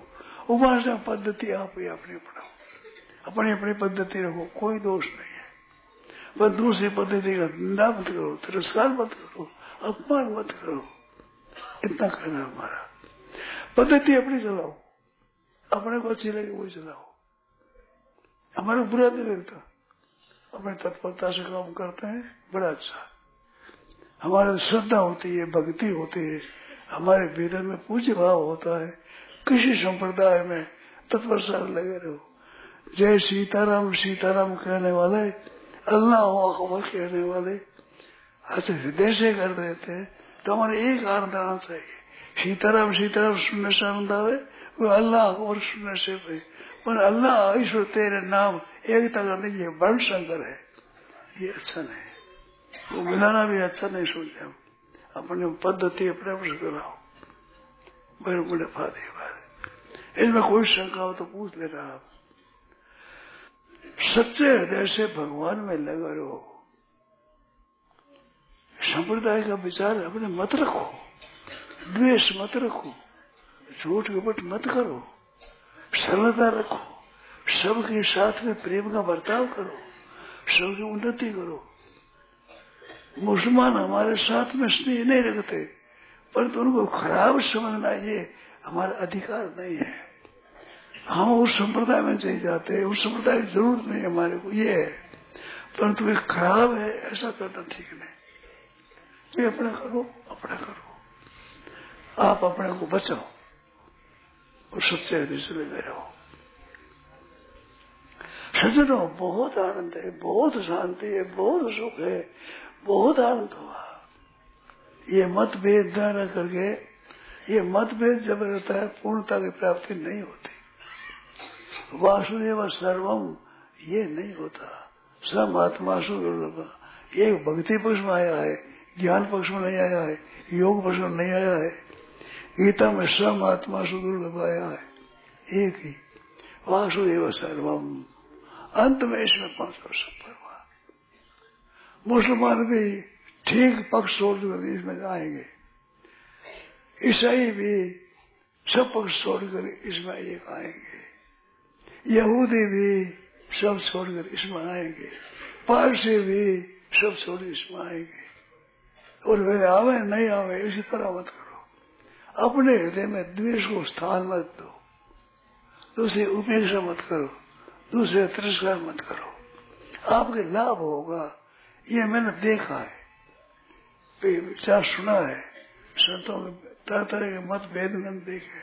उपासना पद्धति आप ही अपनी अपनाओ, अपनी अपनी पद्धति रखो, कोई दोष नहीं है। पर दूसरी पद्धति का निंदा मत करो, तिरस्कार मत करो, अपमान मत करो, इतना कहना हमारा। पद्धति अपनी चलाओ, अपने को अच्छी लगे वही चलाओ, हमारे बुरा नहीं लगता, अपने तत्परता से काम करते हैं, बड़ा अच्छा। हमारे श्रद्धा होती है, भक्ति होती है, हमारे भीतर में पूज्य भाव होता है। किसी संप्रदाय में तत्परता लगे रहो, जय सीताराम सीताराम कहने वाले, अल्लाह अकबर कहने वाले अच्छा हृदय से कर देते हैं, तो हमारे एक आनंद आना चाहिए। सीताराम सीताराम सुनने से आनंद आवे, वो अल्लाह अकबर सुनने से भी। पर अल्लाह ईश्वर तेरे नाम एकता करने की वर्ण शंकर है, ये अच्छा नहीं, वो मिलाना भी अच्छा नहीं सोचे। हम अपने पद्धति अपने आप से चलाओ, बड़े बड़े फायदे बारे। इसमें कोई शंका हो तो पूछ लेना आप। सच्चे हृदय से भगवान में लगा रहो, संप्रदाय का विचार अपने मत रखो, द्वेष मत रखो, झूठ कपट मत करो, सरलता रखो, सबके साथ में प्रेम का बर्ताव करो, सबकी उन्नति करो। मुसलमान हमारे साथ में स्नेह नहीं रखते, परंतु उनको खराब समझना ये हमारा अधिकार नहीं है। हम उस संप्रदाय में चले जाते हैं, उस संप्रदाय की जरूरत नहीं हमारे को, ये है, परंतु ये खराब है ऐसा करना ठीक नहीं। ये अपना करो, अपना करो, आप अपने को बचाओ और सच्चे हृदय से लगे रहो। सज्जनों, बहुत आनंद है, बहुत शांति है, बहुत सुख है, बहुत आनंद हुआ। ये मतभेद न करके, ये मतभेद जब रहता है पूर्णता की प्राप्ति नहीं होती। वासुदेव सर्वम ये नहीं होता, सब आत्मासु दुर्लभ। ये भक्ति पक्ष में आया है, ज्ञान पक्ष में नहीं आया है, योग पक्ष में नहीं आया है। गीता में सब आत्मासु दुर्लभ आया है, एक ही वासुदेव सर्वम। अंत में इसमें 5 वर्ष हुआ। मुसलमान भी ठीक पक्ष छोड़कर इसमें आएंगे, ईसाई भी सब पक्ष छोड़कर इसमें एक आएंगे, यहूदी भी सब छोड़कर इसमें आएंगे, पारसी भी सब छोड़ इसमें आएंगे। और वे आवे नहीं आवे इसी पर मत करो, अपने हृदय में द्वेष को स्थान मत दो, दूसरी उपेक्षा मत करो, दूसरे तिरस्कार मत करो, आपके लाभ होगा। ये मैंने देखा है, विचार सुना है, संतों में तरह तरह के मतभेद मैंने देखे।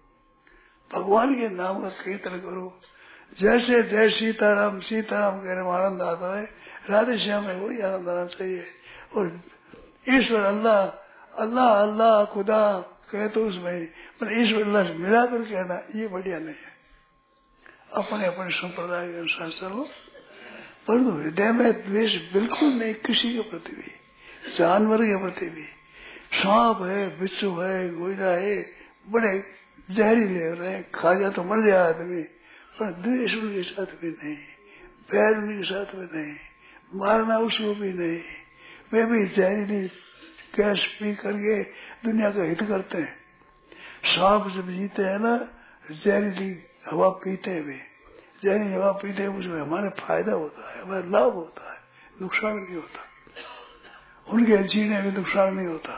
भगवान के नाम का कीर्तन करो, जैसे जय सीताराम सीताराम कहने में आनंद आता है, राधे श्याम में वही आनंद आना चाहिए। और ईश्वर अल्लाह अल्लाह अल्लाह खुदा कहे तो उसमें, पर ईश्वर अल्लाह से मिला कर कहना ये बढ़िया नहीं है। अपने अपने संप्रदाय के अनुसार चलो, परंतु हृदय में द्वेष बिल्कुल नहीं, किसी के प्रति भी, जानवर के प्रति भी। सांप है, बिच्छू है, गोइला है, बड़े जहरीले रहे, खा जा तो मर जाए आदमी, पर द्वेष उनके साथ भी नहीं, पैर उनके साथ में नहीं, मारना उसको भी नहीं। वे भी जहरीली गैस पी करके दुनिया का हित करते हैं। सांप जब जीते हैं ना, जहरीली हवा पीते हैं, वे जहरीली हवा पीते हैं, उसमें हमारा फायदा होता है, हमारा लाभ होता है, नुकसान नहीं होता। उनके जीने में नुकसान नहीं होता,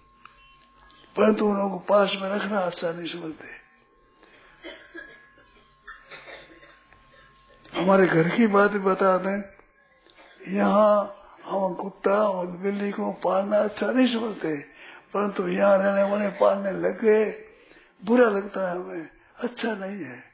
परंतु उन लोगों को पास में रखना अच्छा नहीं समझते। हमारे घर की बात बता दें, यहाँ हम कुत्ता और बिल्ली को पालना अच्छा नहीं समझते, परंतु यहाँ रहने वाले पालने लग गए, बुरा लगता है हमें, अच्छा नहीं है।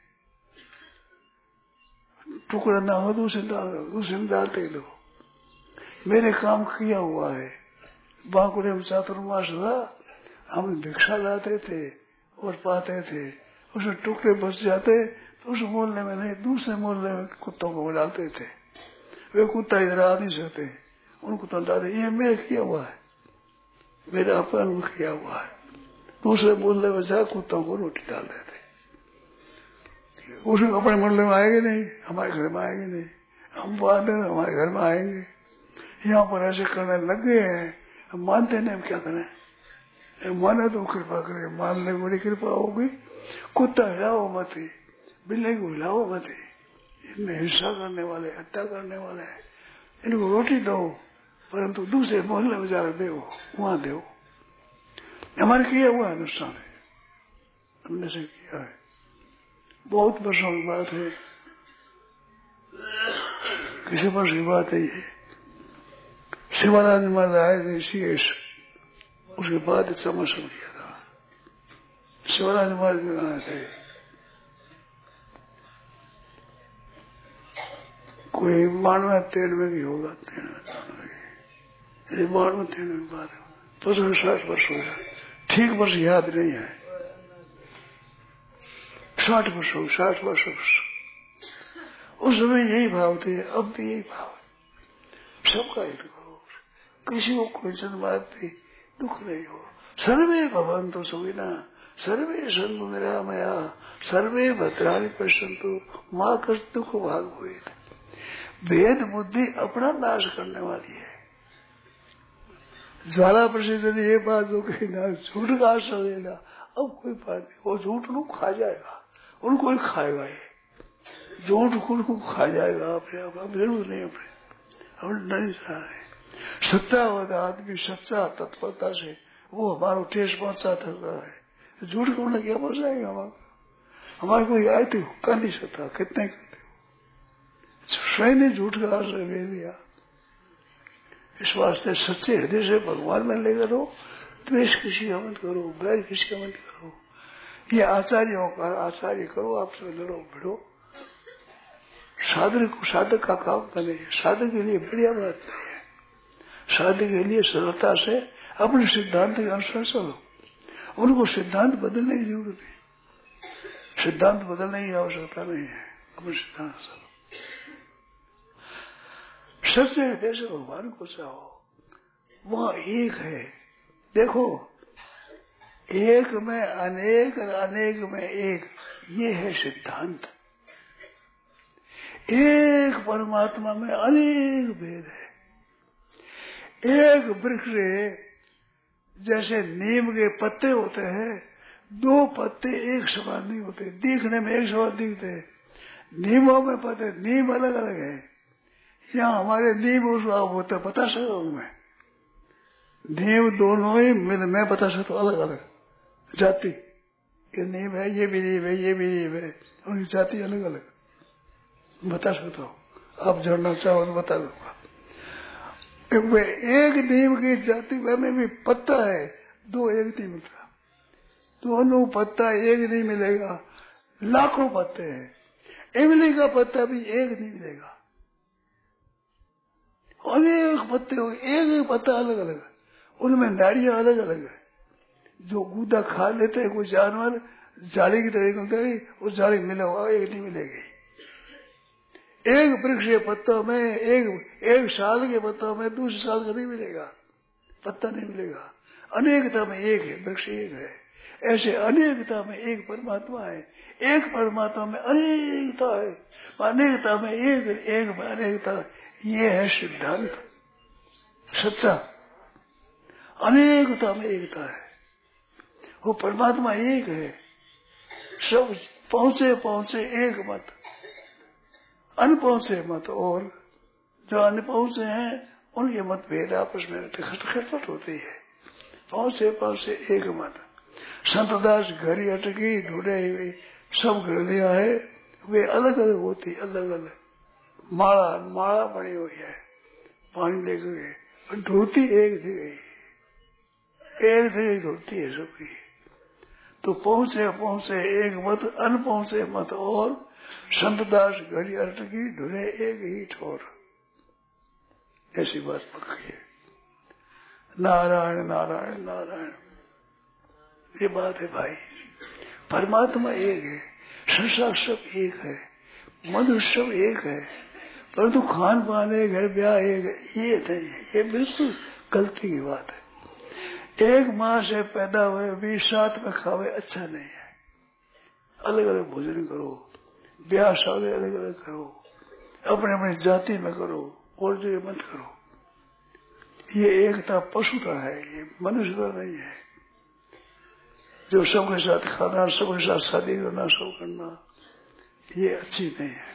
टुकड़ा ना हो दूसरे में डालते दो। मेरे काम किया हुआ है, बांकुड़े में चातुर्मास था, हम भिक्षा लाते थे और पाते थे, उसमें टुकड़े बच जाते तो उस मोहल्ले में नहीं, दूसरे मोहल्ले में कुत्तों को डालते थे। वे कुत्ता इधर आ नहीं सकते, उनको तो डालते। ये मेरे किया हुआ है, मेरा अपना किया हुआ है। दूसरे मोहल्ले में जा कुत्तों को रोटी डाल देते, उसमें अपने मोहल्ले में आएंगे नहीं, हमारे घर में आएंगे नहीं, हम बात है हमारे घर में आएंगे। यहाँ पर ऐसे करने लग गए हैं, हम मानते नहीं, हम क्या करें। माने तो कृपा करे, मानने में बड़ी कृपा होगी। कुत्ता हिलाओ मत, बिल्ली को हिलाओ मत, इनमें हिंसा करने वाले, हत्या करने वाले हैं, इनको रोटी दो, परंतु दूसरे मोहल्ले में जाकर दो, वहां दो। हमारे किया हुआ अनुष्ठान है, हमने से किया है, बहुत वर्षों की बात है, किसी वर्ष की बात है ये। शिवानंद महाराज आए थे ऋषिकेश, उसके बाद समर्षण किया था। शिवानंद महाराज आए थे, कोई 92-93 की होगा, 92-93 की बात है, तो 60 वर्ष हो गया, ठीक वर्ष याद नहीं है, 60 वर्ष हो, 60 वर्ष। उस समय यही भाव थे, अब भी यही भाव है, सबका हित करो, किसी को कोई जन्मादि दुख नहीं हो। सर्वे भवन्तु सुखिनः, सर्वे सन्तु निरामया, सर्वे भद्राणि पश्यन्तु मा कश्चित् दुःख भाग् भवेत्। भेद बुद्धि अपना नाश करने वाली है। ज्वाला प्रसिद्ध ने ये बात जो कही ना, झूठ का आश्रय लेना, अब कोई बात नहीं, वो झूठ को खा जाएगा, उनको ही खाएगा, ये झूठ को खा जाएगा अपने आप, जरूर नहीं अपने नहीं चाहे। सच्चा होता आदमी सच्चा तत्परता से वो हमारा टेस्ट पहुंचा सकता है, झूठ को क्या पहुंचाएगा हमारे कोई आए तो कर नहीं सकता, कितने करते हो, स्वयं ने झूठ का आश्रय ले लिया। इस वास्ते सच्चे हृदय से भगवान में लेकर रहो, द्वेष किसी का मत करो, बैर किसी का मत करो, ये आचार्यों का आचार्य करो, आपसे लड़ो भिड़ो। साधक का काम बने, साधक के लिए बढ़िया बात नहीं है, साधक के लिए सरलता से अपने सिद्धांत के अनुसार चलो, उनको सिद्धांत बदलने की जरूरत नहीं, सिद्धांत बदलने की आवश्यकता नहीं है, अपने सिद्धांत चलो। सबसे हृदय से भगवान को चाहो, वह एक है। देखो, एक में अनेक, अनेक में एक, ये है सिद्धांत। एक परमात्मा में अनेक भेद है। एक वृक्ष जैसे नीम के पत्ते होते हैं, दो पत्ते एक समान नहीं होते, दिखने में एक समान दिखते हैं, नीमों में पत्ते नीम अलग अलग है। यहाँ हमारे नीम उसको होते बता सकता हूँ मैं, नीम दोनों ही मैं बता सकता हूँ, अलग अलग जाति, ये नीम है, ये भी नीम है, ये भी नीम है, उनकी जाति अलग अलग बता सकता हूँ, आप जानना चाहो तो बता दूंगा। एक नीम की जाति में भी पत्ता है, दो एक नहीं मिलता, दोनों पत्ता एक नहीं मिलेगा, लाखों पत्ते हैं, इमली का पत्ता भी एक नहीं मिलेगा, अनेक पत्ते हो, एक पत्ता अलग अलग, उनमें नाड़ियां अलग अलग है। जो गूदा खा लेते हैं कोई जानवर, जाली की तरह निकलते है, वो जाली मिला हुआ एक नहीं मिलेगी। एक वृक्ष के पत्तों में, एक साल के पत्तों में दूसरे साल का नहीं मिलेगा, पत्ता नहीं मिलेगा। अनेकता में एक है, वृक्ष एक है, ऐसे अनेकता में एक परमात्मा है, एक परमात्मा में अनेकता है, अनेकता में एक, एक में अनेकता, ये है सिद्धांत सच्चा। अनेकता में एकता है, वो परमात्मा एक है, सब पहुंचे पहुंचे एक मत, अनपहुंचे मत, और जो अनपहुंचे हैं उनके मतभेद आपस में खटखट होती है, पहुंचे पहुंचे एक मत। संतदास घड़ी अटकी ढूंढे हुए सब घड़ियां है, वे अलग अलग होती, अलग अलग माला माला बनी हुई है, पानी लेकर गए, ढूंढती एक जगह, एक जगह ढूंढती है सबकी। तो पहुंचे पहुंचे एक मत, अनपहुंचे मत, और संतदास घड़ी अटकी ढूंढे एक ही ठोर, ऐसी बात पक्की है। नारायण नारायण नारायण, ये बात है भाई। परमात्मा एक है, संसार सब एक है, मनुष्य सब एक है, परंतु खान पान एक है, ब्याह एक है, ये नहीं है, ये बिल्कुल गलती की बात है। एक माँ से पैदा हुए भी साथ में खावे अच्छा नहीं है, अलग अलग भोजन करो, ब्याह शादी अलग अलग करो, अपने अपनी जाति में करो, और जो मत करो। ये एकता पशुता है, ये मनुष्यता नहीं है। जो सबके साथ खाना, सबके साथ शादी करना, सब करना, ये अच्छी नहीं है।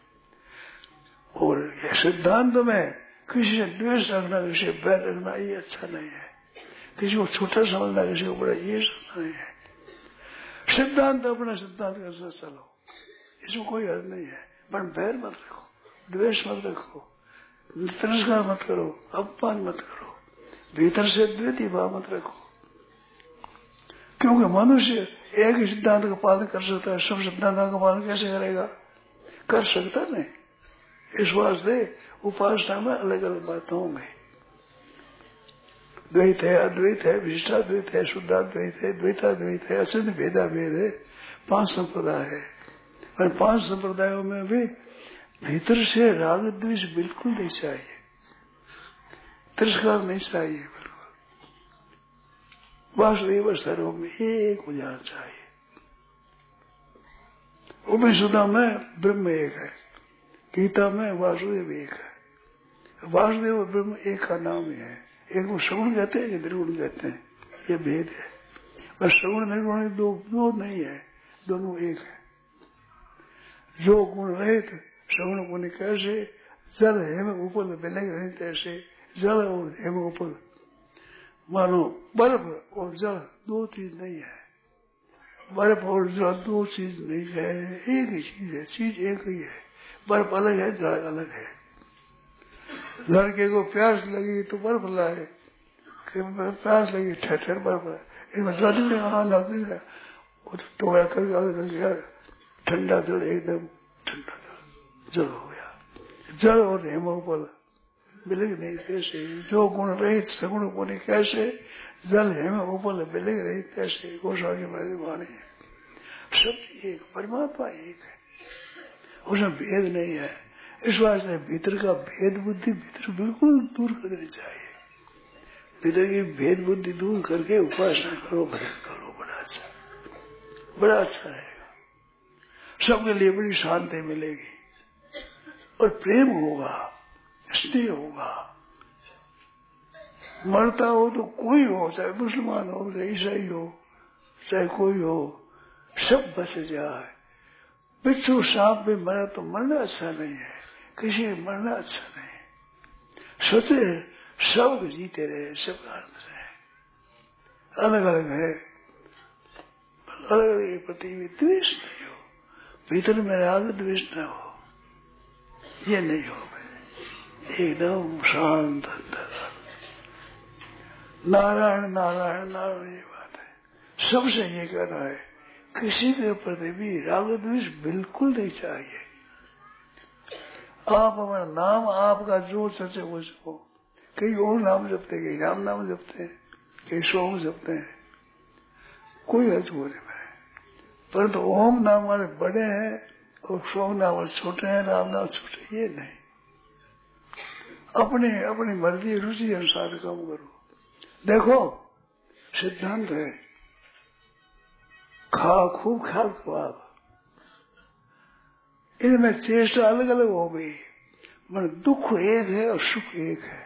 और ये सिद्धांत में किसी से द्वेष रखना, किसी से बैर रखना, ये अच्छा नहीं है। किसी को छोटा समझना, किसी को बड़ा, ये सब नहीं है। सिद्धांत अपना सिद्धांत के साथ चलो, इसमें कोई अर्थ नहीं है। पर बैर मत रखो, द्वेष मत रखो, तिरस्कार मत करो, अपमान मत करो, भीतर से द्वैती भाव मत रखो। क्योंकि मनुष्य एक ही सिद्धांत का पालन कर सकता है, सब सिद्धांतों का पालन कैसे करेगा? कर सकता नहीं। इस वास्ते उपासना में अलग अलग बातें होंगी। द्वैत है, अद्वैत है, विशिष्टाद्वैत है, शुद्धाद्वैत है, द्वैताद्वैत है, असिद्ध भेदा भेद है, 5 संप्रदाय है। और 5 संप्रदायों में भी भीतर से राग द्वेष बिल्कुल नहीं चाहिए, तिरस्कार नहीं चाहिए, बिल्कुल वासुदेव सर्वम एक हो जाना चाहिए। उपनिषदों में ब्रह्म एक है, गीता में वासुदेव एक है। वासुदेव और ब्रह्म एक का नाम ही है। एक को सगुण कहते हैं, एक निर्गुण कहते हैं, ये भेद है। बस सगुण निर्गुण दो नहीं है, दोनों एक है। जो गुण रहित सगुण गुण कैसे, जल हेम उपल बेलग नहीं तैसे। जल और हेम उपल, मानो बर्फ और जल 2 चीज नहीं है। बर्फ और जल 2 चीज नहीं है, एक ही चीज है, चीज एक ही है। बर्फ अलग है, जल अलग है। लड़के को प्यास लगी तो बर्फ लाए, प्यास लगी ठहर बर्फ लाए, इनमें जल में लगती है, टोया करके अलग ठंडा जल, एकदम ठंडा जल हो गया। जल और हेमोपल बिलग नहीं कैसे, जो गुण रहित सगुण गुण कैसे, जल हेम उपल बिलग रहित कैसे। गोस्वामी महाराज वाणी है, सब एक, परमात्मा एक है, उसमें भेद नहीं है। इस वास्ते भीतर का भेद बुद्धि भीतर बिल्कुल दूर कर देनी चाहिए। भीतर की भेद बुद्धि दूर करके उपासना करो, भजन करो, बड़ा अच्छा रहेगा। सबके लिए बड़ी शांति मिलेगी और प्रेम होगा, स्नेह होगा। मरता हो तो कोई हो, चाहे मुसलमान हो, चाहे ईसाई हो, चाहे कोई हो, सब बच जाए। बिच्छू सांप में मरा तो मरना अच्छा नहीं है, किसी में मरना अच्छा नहीं है। सोचे सब जीते रहे, सब आनंद से। अलग अलग है, अलग अलग प्रति में द्वेष नहीं हो, भीतर में राग द्वेष न हो, ये नहीं हो, एकदम शांत अंतर। नारायण नारायण नारायण, ये बात है। सबसे ये कहना है, किसी के प्रति भी राग द्वेष बिल्कुल नहीं चाहिए। आप अपना नाम आपका जो सचे वो जपो। कई और नाम जपते, कई राम नाम जपते हैं, कई सोम जपते हैं, कोई अर्थ हो नहीं है। परंतु ओम नाम वाले बड़े हैं और सोम नाम वाले छोटे हैं, राम नाम छोटे, ये नहीं। अपनी अपनी मर्जी रुचि अनुसार काम करो। देखो सिद्धांत है, खूब खा आप, इनमें चेष्टा अलग अलग हो गई, मन दुख एक है और सुख एक है।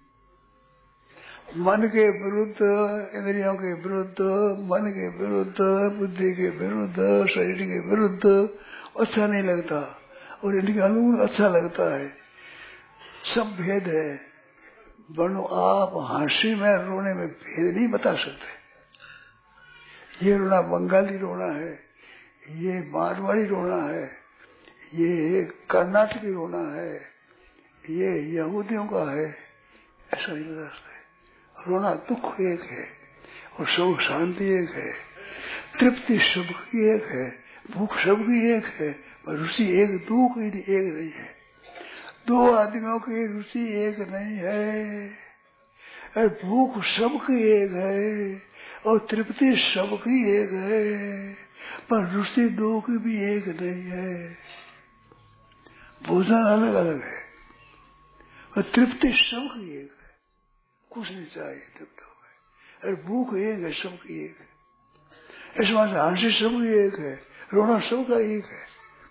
मन के विरुद्ध, इंद्रियों के विरुद्ध, मन के विरुद्ध, बुद्धि के विरुद्ध, शरीर के विरुद्ध अच्छा नहीं लगता, और इनके अनुकूल अच्छा लगता है। सब भेद है। बनो आप हंसी में रोने में भेद नहीं बता सकते। ये रोना बंगाली रोना है, ये मारवाड़ी रोना है, ये कर्नाटकी रोना है, ये यहूदियों का है, ऐसा नहीं बता सकते। रोना दुख एक है और सुख शांति एक है, तृप्ति सबकी एक है, भूख सबकी एक है, पर रुचि एक, दो की एक नहीं है। 2 आदमियों की रुचि एक नहीं है, और भूख सबकी एक है और तृप्ति सबकी एक है, पर रुचि 2 की भी एक नहीं है। भोजन अलग अलग है और तृप्ति सबकी एक है, कुछ नहीं चाहिए, तृप्त हो गए। और भूख एक है, सबकी एक है। इस बात से हंसी सबकी एक है, रोना सबका एक है,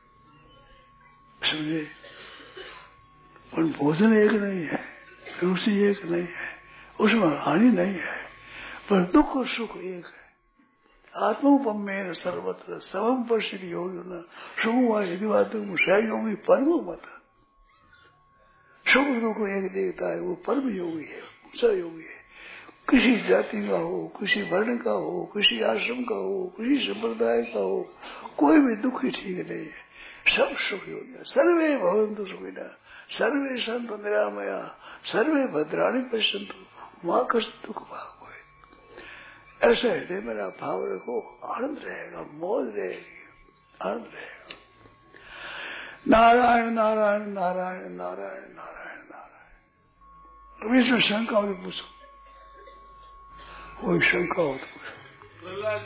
समझे। पर भोजन एक नहीं है, रुचि एक नहीं है, उसमें हानि नहीं है, पर दुख और सुख एक है। आत्मोपमेन सर्वत्र सबम पश्चिद योगी न सुख यदि बात योगी परम मत। सुख दुख एक देखता है, वो परम योगी है, ऊंचा योगी है। किसी जाति का हो, किसी वर्ण का हो, किसी आश्रम का हो, किसी संप्रदाय का हो, कोई भी दुख ही ठीक नहीं है, सब सुख योगी। सर्वे भवन्तु सुखिनः, सर्वे सन्तु निरामया, सर्वे भद्राणि पश्यन्तु मां कश्चित् दुःख भाग् भवेत्। ऐसा हृदय मेरा भाव रखो, आनंद रहेगा, मौज रहेगी, आनंद रहेगा। नारायण नारायण नारायण नारायण नारायण नारायण। अब इसमें शंका हो तो पूछो, कोई शंका हो तो पूछो। प्रहलाद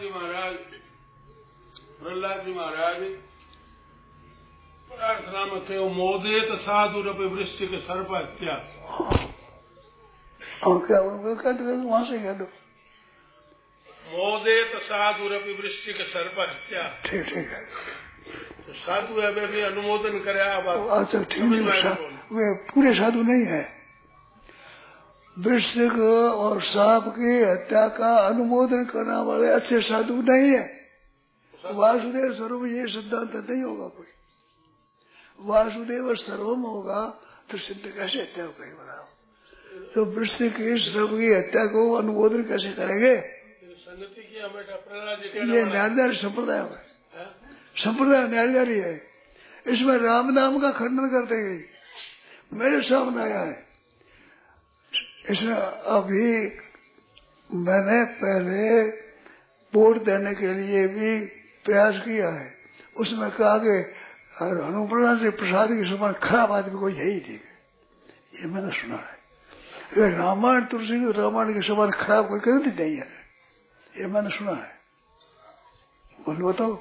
जी महाराज प्रार्थना में थे मोदेत साधुरपि वृश्चिक सर्प हत्या। क्या वहां से कह दो। मोदेत साधुरपि वृश्चिक सर्प हत्या। ठीक ठीक है, तो साधु है वे भी अनुमोदन करे। अच्छा ठीक है, वे पूरे साधु नहीं है। वृश्चिक और सांप की हत्या का अनुमोदन करने वाले अच्छे साधु नहीं है। वासुदेव स्वरूप ये सिद्धांत नहीं होगा कोई। वासुदेव सर्वम होगा तो सिद्ध कैसे हत्या करेंगे बताओ। तो वृश्चिक की सर्प की हत्या को अनुमोदन कैसे करेंगे? ये न्यायदारी संप्रदाय है, संप्रदाय न्यायदारी है। इसमें राम नाम का खंडन करते हैं। मेरे सामने आया है इसमें। अभी मैंने पहले वोट देने के लिए भी प्रयास किया है। उसमें कहा कि हनुमान से प्रसाद के समान खराब आदमी कोई है ही नहीं, ये मैंने सुना है। रामायण तुलसी रामायण के समान खराब कोई कभी नहीं है, ये मैंने सुना है। बोलो बताओ।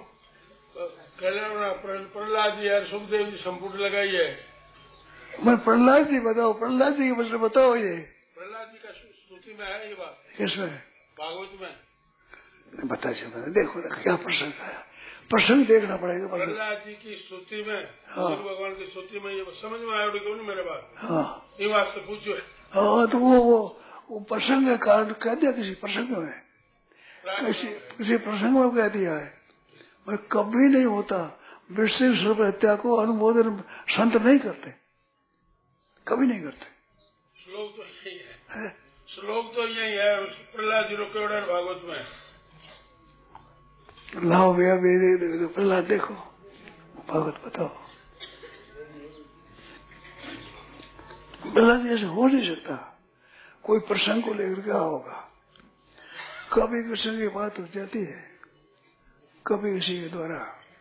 प्रहलाद जी यार सुखदेव जी संपुट लगाई है। मैं प्रहलाद जी बताओ, प्रहलाद जी के बच्चे बताओ। ये प्रहलाद जी का स्तुति में है ये बात। किसमें? भागवत में बता सकता। देखो क्या प्रसंग है, प्रसंग देखना पड़ेगा। प्रहलाद जी की स्तुति में, भगवान की स्तुति में ये समझ में आया क्यों नहीं मेरे बात? हाँ ये बात से पूछो। हाँ तो वो प्रसंग के कारण कह दिया, किसी प्रसंग में, किसी प्रसंग में कह दिया है। मैं कभी नहीं होता वृश्चिक सर्प हत्या को अनुमोदन संत नहीं करते, कभी नहीं करते। श्लोक तो यही है, श्लोक तो यही है प्रहलाद जी रोकेवड़ा भागवत में। लाओ भैया मेरे प्रहलाद देखो, भागवत बताओ। प्रहलाद ऐसे हो नहीं सकता। कोई प्रसंग को लेकर क्या होगा? कभी कृष्ण की बात हो जाती है, कभी किसी के द्वारा।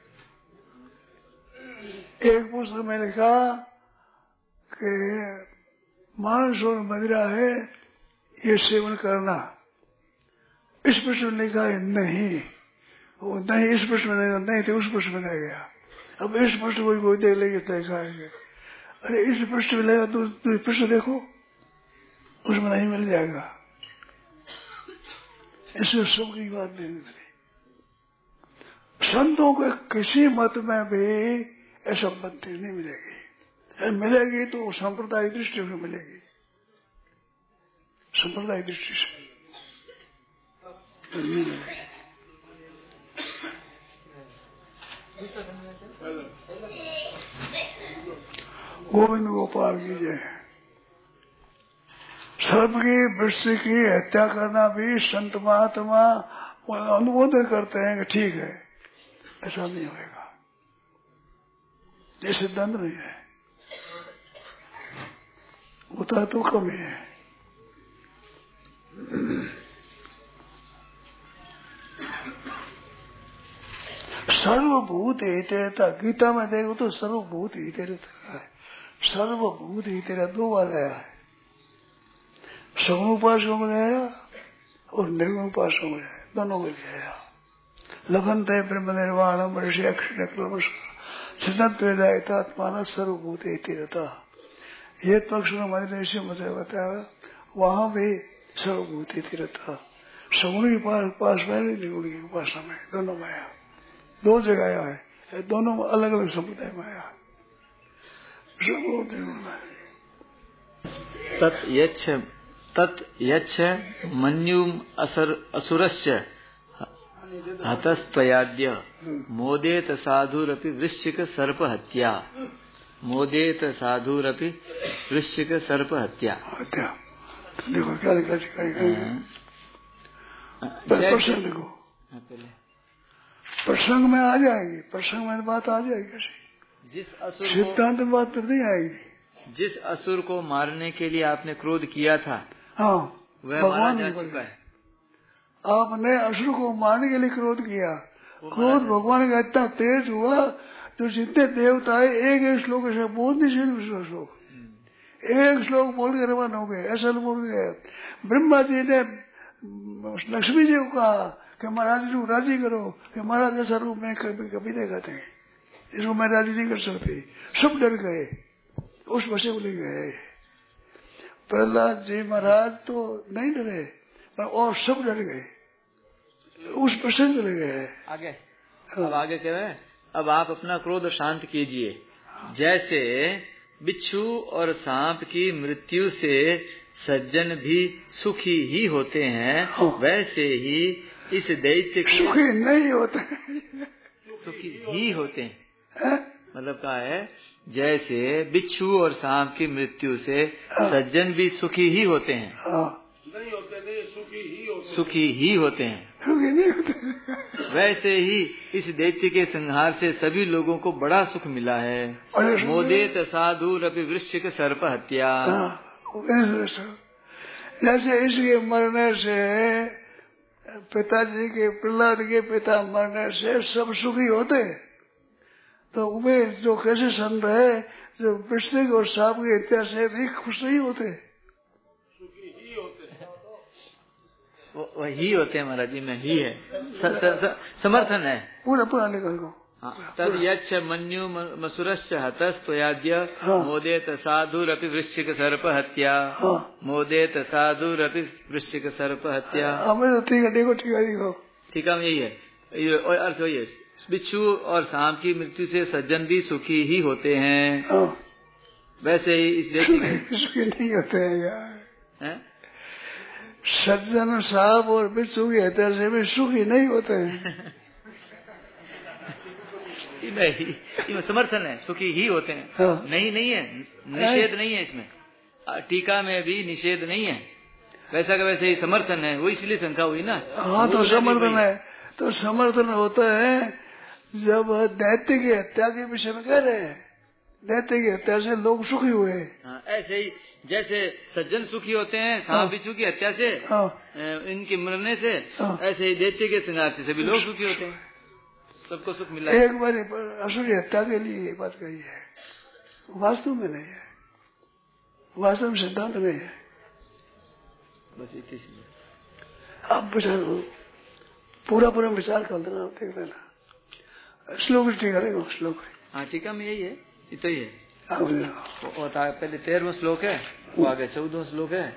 एक पुस्तक में लिखा कि मांस और मदिरा है ये सेवन करना। इस प्रश्न में लिखा है नहीं, वो नहीं इस प्रश्न में नहीं थे, उस प्रश्न में रह गया। अब इस प्रश्न को कोई देख लेंगे तय खाएंगे। अरे इस प्रश्न में लेगा तो प्रश्न देखो, उसमें नहीं मिल जाएगा। इसमें सब की बात नहीं मिली। संतों के किसी मत में भी ऐसा संपत्ति नहीं मिलेगी। मिलेगी तो सांप्रदायिक दृष्टि से मिलेगी, सांप्रदायिक दृष्टि से मिलेगी। गोविंद गोपाल की जय। सर्प की वृश्चिक की हत्या करना भी संत महात्मा अनुमोदन करते हैं कि ठीक है, ऐसा नहीं होगा। ये सिद्धांत नहीं है, होता तो कम ही है। सर्वभूत हितेरता, गीता में देखो तो सर्वभूत हितेरता है। सर्वभूत हितेरता दो बार आया है, सगुण उपासकों में आया और निर्गुण उपासकों में आया, दोनों में आया। लभन्ते ब्रह्म निर्वाणम ऋषि अक्षर क्लमश सिद्धांत वेदायतात्मान सर्वभूत हितेरता। ये पक्ष ऋषि मुझे बताया, वहां भी सर्वभूत हितेरता। सगुण की उपासना में, निर्गुण की उपासना में, दोनों में आया। दो जगह आया है, दोनों में अलग अलग संप्रदाय में आया। तत् यच्छ मन्युम असुरस्य हतस्त्वयाद्य मोदेत साधुरपि वृश्चिक सर्प हत्या। मोदेत साधुरपि वृश्चिक सर्प हत्या। देखो क्या लिखा प्रसंग देखो, प्रसंग में आ जाएगी, प्रसंग में बात आ जाएगी। जिस असुर सिद्धांत में बात तो नहीं आएगी। जिस असुर को मारने के लिए आपने क्रोध किया था, हाँ, वह मारा जा चुका है। आपने असुर को मारने के लिए क्रोध किया, क्रोध भगवान का इतना तेज हुआ तो जितने देवता है एक एक श्लोक ऐसे बोल नहीं सकते। श्लोक एक श्लोक बोल के रवाना हो गए, ऐसा बोल गए। ब्रह्मा जी ने लक्ष्मी जी को कहा कि महाराज जी को राजी करो कि महाराज ऐसा रूप में कभी नहीं कहते, इसको मैं राजी नहीं कर सकती। सब डर गए, उस बसे को ले गए। प्रहलाद जी महाराज तो नहीं डरे और सब डर गए, उस प्रसंग चले गए आगे। अब आगे कह रहे हैं, अब आप अपना क्रोध शांत कीजिए। जैसे बिच्छू और सांप की मृत्यु से सज्जन भी सुखी ही होते हैं, वैसे ही इस दैत्य के सुखी नहीं होते, सुखी ही होते हैं। मतलब क्या है, जैसे बिच्छू और सांप की मृत्यु से सज्जन भी सुखी ही होते हैं, नहीं होते, नहीं सुखी ही होते, सुखी ही होते हैं, सुखी नहीं होते। वैसे ही इस दैत्य के संहार से सभी लोगों को बड़ा सुख मिला है। मोदेत साधु रपि वृश्चिक सर्प हत्या। जैसे इसके मरने से, पिताजी के, प्रहलाद के पिता मरने से सब सुखी होते, तो वे जो कैसे सन रहे जो वृश्चिक और सांप की हत्या से भी खुश नहीं होते, सुखी ही होते, वही होते हैं महाराज जी में ही है, समर्थन है पूरा पूरा निकल को। तद यच्छ मन्यु मसुरश्च हतस्त्वयाद्य मोदेत साधुरपि वृश्चिक सर्प हत्या। मोदेत साधुरपि वृश्चिक सर्प हत्या। ठीक है, देखो ठीक है, देखो ठीक है, यही है और अर्थ वही है। बिच्छू और सांप की मृत्यु से सज्जन भी सुखी ही होते हैं, वैसे ही इस देश सुखी नहीं होते हैं यार। सज्जन सांप और बिच्छू की हत्या से भी सुखी नहीं होते हैं। नहीं, समर्थन है, सुखी ही होते हैं। नहीं है, निषेध नहीं है इसमें, टीका में भी निषेध नहीं है, वैसा का वैसे ही समर्थन है, वो इसलिए शंका हुई ना। हाँ, तो समर्थन है, तो समर्थन होता है जब दैत्य की हत्या के विषय में कह रहे हैं, दैत्य की हत्या से लोग सुखी हुए। ऐसे ही जैसे सज्जन सुखी होते हैं सांप बिच्छू की हत्या से, इनके मरने से, ऐसे ही दैत्य के संहार से सभी लोग सुखी होते हैं, सबको सुख मिला। एक बार असुर हत्या के लिए ये बात कही है, वास्तव में नहीं है, वास्तव में सिद्धांत नहीं है, बस इतनी। आप विचार पूरा विचार कर देना, देख लेना। श्लोक ठीक है, श्लोक हाँ ठीक है, यही है, इतना ही है। होता है पहले 13वां श्लोक है, वो आगे 14वां श्लोक है।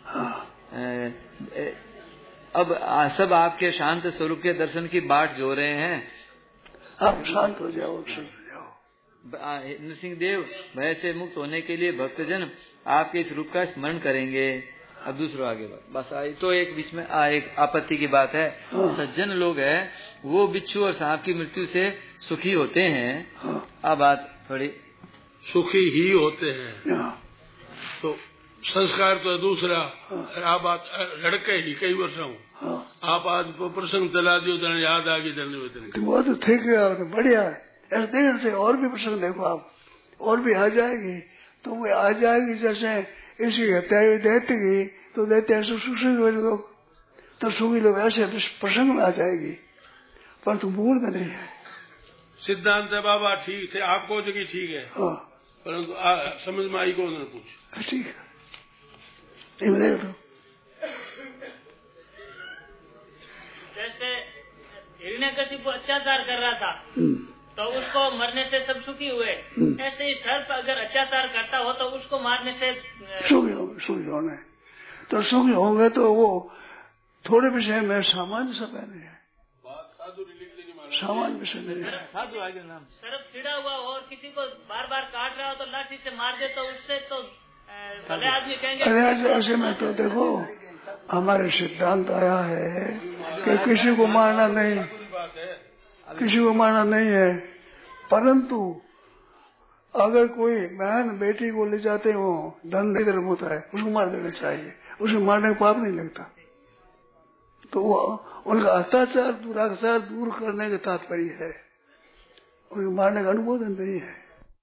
अब सब आपके शांत स्वरूप के दर्शन की बाट जो रहे हैं, आप शांत हो जाओ, नरसिंह देव। भय से मुक्त होने के लिए भक्तजन आपके इस रूप का स्मरण करेंगे। अब दूसरा आगे बस आई तो एक बीच में एक आपत्ति की बात है। सज्जन लोग हैं वो बिच्छू और सांप की मृत्यु से सुखी होते हैं। अब बात थोड़ी सुखी ही होते हैं, तो संस्कार तो दूसरा। आप लड़के ही कई वर्ष हूँ, आप आज प्रसंग चला दियो तो याद आ गई। वो तो ठीक है, बढ़िया है। ऐसे देखने से और भी प्रसंग देखो आप, और भी आ जाएगी, तो वो आ जाएगी। जैसे इसी हत्या दैत्य की, तो दैत्य ऐसे सुखी हुए लोग, तो सुखी लोग ऐसे प्रसंग में आ जाएगी, परंतु मूल में नहीं है। सिद्धांत है बाबा ठीक थे, आपको जगह ठीक है, परंतु समझ में आई को न पूछ। ठीक है, तो जैसे हिरण्यकशिपु अत्याचार कर रहा था तो उसको मरने से सब सुखी हुए, ऐसे ही सर्प अगर अत्याचार करता हो तो उसको मारने से सुखी होने, तो सुखी होंगे तो वो थोड़े विषय में सामान्य सब है, सामान्य विषय नहीं है। साधु आगे नाम सर्प छिड़ा हुआ हो और किसी को बार बार काट रहा हो तो लाठी से मार दे, तो उससे तो भले आदमी कहेंगे। ऐसे में तो देखो हमारे सिद्धांत आया है कि किसी को मारना नहीं, किसी को मारना नहीं है, परंतु अगर कोई बहन बेटी को ले जाते हो धन लेकर होता है, उसको मार देना चाहिए, उसे मारने का पाप नहीं लगता। तो वो उनका अत्याचार दुराचार दूर करने का तात्पर्य है, उनको मारने का अनुमोदन नहीं है।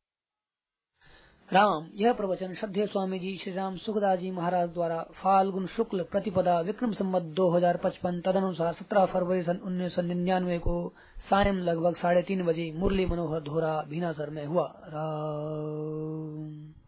राम। यह प्रवचन श्रद्धेय स्वामी जी श्री राम सुखदास जी महाराज द्वारा फाल्गुन शुक्ल प्रतिपदा विक्रम संवत 2055 तदनुसार 17 फरवरी सन 1999 को सायं लगभग 3:30 बजे मुरली मनोहर धोरा भीनासर में हुआ। राम।